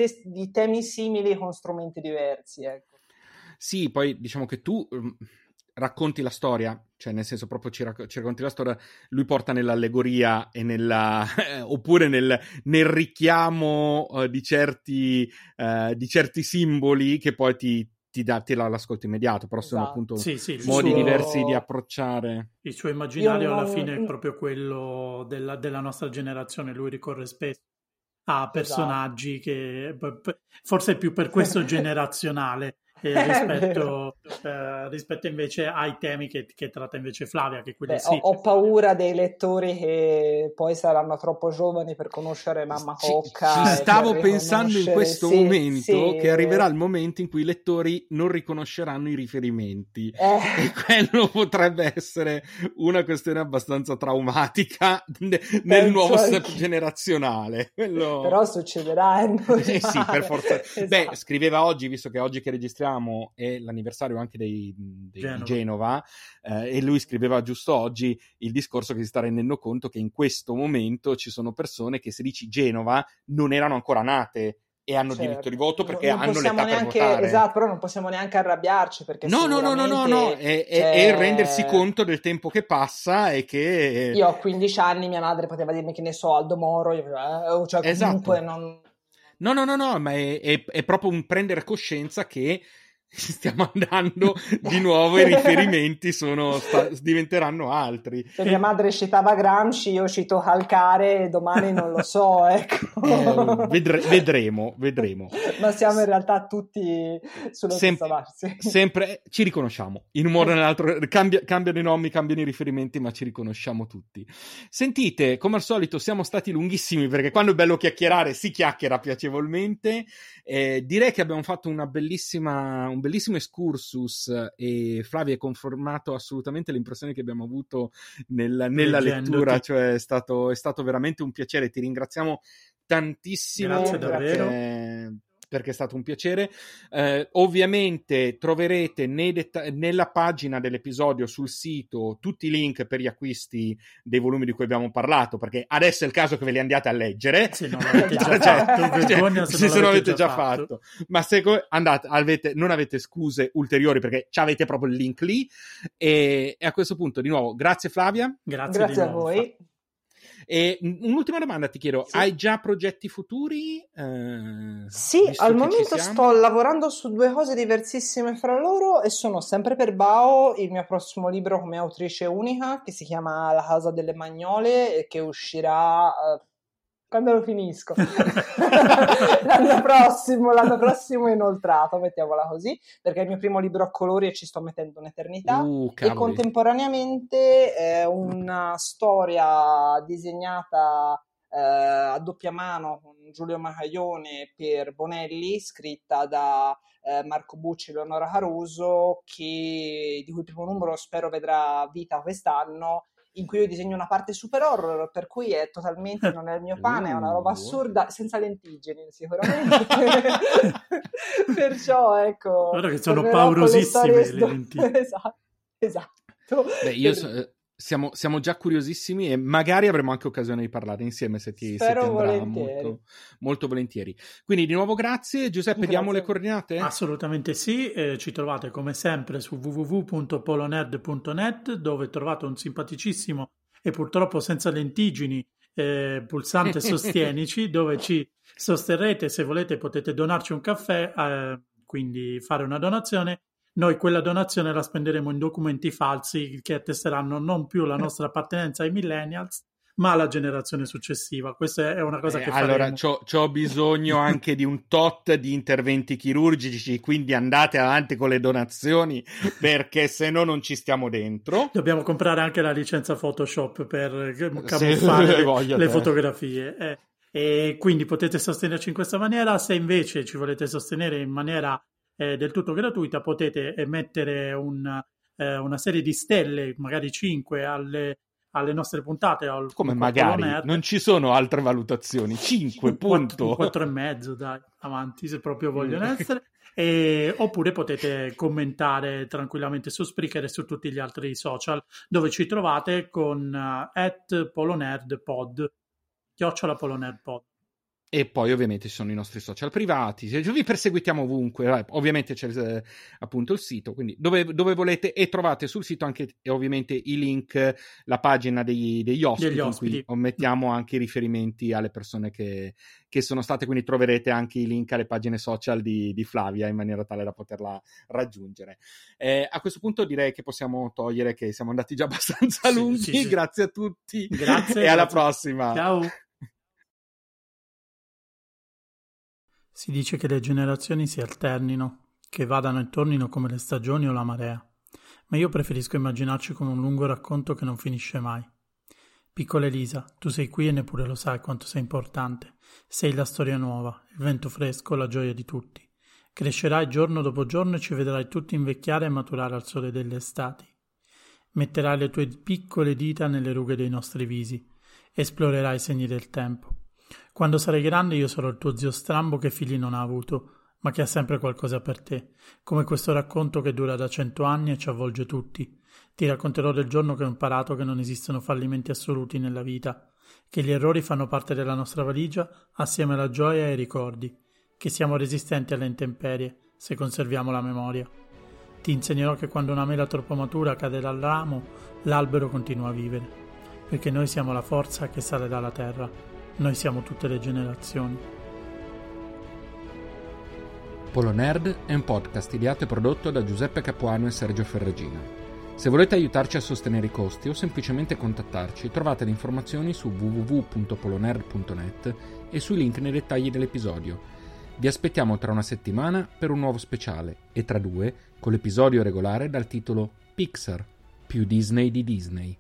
di temi simili con strumenti diversi, ecco. Sì, poi diciamo che tu racconti la storia, cioè nel senso proprio ci, racc- ci racconti la storia, lui porta nell'allegoria e nella eh, oppure nel, nel richiamo uh, di certi uh, di certi simboli che poi ti, ti dà te l'ascolto immediato, però esatto. Sono appunto sì, sì, modi suo... diversi di approcciare. Il suo immaginario non... alla fine è Mm. proprio quello della, della nostra generazione, lui ricorre spesso a personaggi esatto. che forse è più per questo generazionale eh, rispetto, eh, rispetto invece ai temi che, che tratta invece Flavia, che quelli Beh, sì. ho, ho paura dei lettori che poi saranno troppo giovani per conoscere Mamma Cocca. Ci, ci stavo per pensando in questo sì, momento sì. che arriverà il momento in cui i lettori non riconosceranno i riferimenti eh. e quello potrebbe essere una questione abbastanza traumatica ne, nel nuovo step che... generazionazionale. Quello... Però succederà, eh, eh sì, per forza. Esatto. Beh, scriveva oggi, visto che oggi che registriamo è l'anniversario anche dei, dei, Genova. di Genova, eh, e lui scriveva giusto oggi il discorso che si sta rendendo conto che in questo momento ci sono persone che se dici Genova non erano ancora nate e hanno certo. diritto di voto perché non, non hanno l'età neanche, per votare. Esatto, però non possiamo neanche arrabbiarci perché no, no, no, no, no, no, è, cioè... è rendersi conto del tempo che passa e che... Io ho quindici anni, mia madre poteva dirmi che ne so, Aldo Moro, eh, cioè comunque esatto. non... No, no, no, no, ma è, è, è proprio un prendere coscienza che stiamo andando di nuovo, i riferimenti sono, sta, diventeranno altri. Se mia madre citava Gramsci, io cito Calcare, domani non lo so, ecco. Eh, vedre, vedremo, vedremo. Ma siamo in realtà tutti sulla Sem- stessa base. Sempre ci riconosciamo, in un modo o nell'altro, cambia, cambiano i nomi, cambiano i riferimenti, ma ci riconosciamo tutti. Sentite, come al solito siamo stati lunghissimi, perché quando è bello chiacchierare si chiacchiera piacevolmente. Eh, direi che abbiamo fatto una bellissima, un bellissimo excursus e Flavia ha confermato assolutamente le impressioni che abbiamo avuto nel, nella lettura, cioè è stato, è stato veramente un piacere, ti ringraziamo tantissimo. Grazie davvero. Perché... perché è stato un piacere. Eh, ovviamente troverete nei detta- nella pagina dell'episodio sul sito tutti i link per gli acquisti dei volumi di cui abbiamo parlato, perché adesso è il caso che ve li andiate a leggere. Se non l'avete già fatto, vergogna se, se non non l'avete avete già fatto. fatto. Ma se co- andate, avete, non avete scuse ulteriori perché avete proprio il link lì. E, e a questo punto, di nuovo, grazie Flavia. Grazie, grazie di a nuovo. voi. E un'ultima domanda ti chiedo, Sì. hai già progetti futuri? Eh, sì, al momento sto lavorando su due cose diversissime fra loro e sono sempre per Bao, il mio prossimo libro come autrice unica che si chiama La casa delle magnole e che uscirà uh, quando lo finisco l'anno prossimo l'anno prossimo inoltrato, mettiamola così, perché è il mio primo libro a colori e ci sto mettendo un'eternità. uh, e contemporaneamente è una storia disegnata eh, a doppia mano con Giulio Macaglione per Bonelli, scritta da eh, Marco Bucci e Leonora Caruso, che, di cui il primo numero spero vedrà vita quest'anno, in cui io disegno una parte super horror, per cui è totalmente non è il mio pane, è una roba assurda, senza lentiggini sicuramente. Perciò ecco, guarda che sono paurosissime le, le lentiggini. esatto, esatto. Beh, io so, siamo, siamo già curiosissimi e magari avremo anche occasione di parlare insieme se ti, se ti andrà molto, molto volentieri. Quindi di nuovo grazie. Giuseppe, grazie. Diamo le coordinate? Assolutamente sì, eh, ci trovate come sempre su w w w punto polonerd punto net, dove trovate un simpaticissimo e purtroppo senza lentiggini eh, pulsante sostienici, dove ci sosterrete. Se volete potete donarci un caffè, eh, quindi fare una donazione. Noi quella donazione la spenderemo in documenti falsi che attesteranno non più la nostra appartenenza ai millennials, ma alla generazione successiva. Questa è una cosa eh, che faremo. Allora, c'ho, c'ho bisogno anche di un tot di interventi chirurgici, quindi andate avanti con le donazioni, perché se no non ci stiamo dentro. Dobbiamo comprare anche la licenza Photoshop per camuffare le, le, le fotografie. Eh. E quindi potete sostenerci in questa maniera. Se invece ci volete sostenere in maniera eh, del tutto gratuita, potete mettere un, eh, una serie di stelle, magari cinque, alle, alle nostre puntate. Al, Come magari? Non ci sono altre valutazioni. cinque, punto. quattro e mezzo, dai, avanti, se proprio vogliono essere. E, oppure potete commentare tranquillamente su Spreaker e su tutti gli altri social, dove ci trovate con uh, at polonerdpod, chiocciola polonerdpod. E poi ovviamente ci sono i nostri social privati, vi perseguitiamo ovunque, ovviamente c'è eh, appunto il sito, quindi dove, dove volete, e trovate sul sito anche ovviamente i link, la pagina degli, degli ospiti, degli ospiti. In cui mettiamo anche i riferimenti alle persone che, che sono state, quindi troverete anche i link alle pagine social di, di Flavia in maniera tale da poterla raggiungere. Eh, a questo punto direi che possiamo togliere, che siamo andati già abbastanza lunghi, sì, sì, sì. Grazie a tutti, grazie, e alla grazie. prossima. Ciao. Si dice che le generazioni si alternino, che vadano e tornino come le stagioni o la marea, ma io preferisco immaginarci come un lungo racconto che non finisce mai. Piccola Elisa, tu sei qui e neppure lo sai quanto sei importante. Sei la storia nuova, il vento fresco, la gioia di tutti. Crescerai giorno dopo giorno e ci vedrai tutti invecchiare e maturare al sole delle estati. Metterai le tue piccole dita nelle rughe dei nostri visi, esplorerai i segni del tempo. Quando sarai grande io sarò il tuo zio strambo che figli non ha avuto, ma che ha sempre qualcosa per te, come questo racconto che dura da cento anni e ci avvolge tutti. Ti racconterò del giorno che ho imparato che non esistono fallimenti assoluti nella vita, che gli errori fanno parte della nostra valigia assieme alla gioia e ai ricordi, che siamo resistenti alle intemperie se conserviamo la memoria. Ti insegnerò che quando una mela troppo matura cade dal ramo, l'albero continua a vivere, perché noi siamo la forza che sale dalla terra. Noi siamo tutte le generazioni. Polonerd è un podcast ideato e prodotto da Giuseppe Capuano e Sergio Ferragina. Se volete aiutarci a sostenere i costi o semplicemente contattarci, trovate le informazioni su w w w punto polonerd punto net e sui link nei dettagli dell'episodio. Vi aspettiamo tra una settimana per un nuovo speciale e tra due con l'episodio regolare dal titolo Pixar, più Disney di Disney.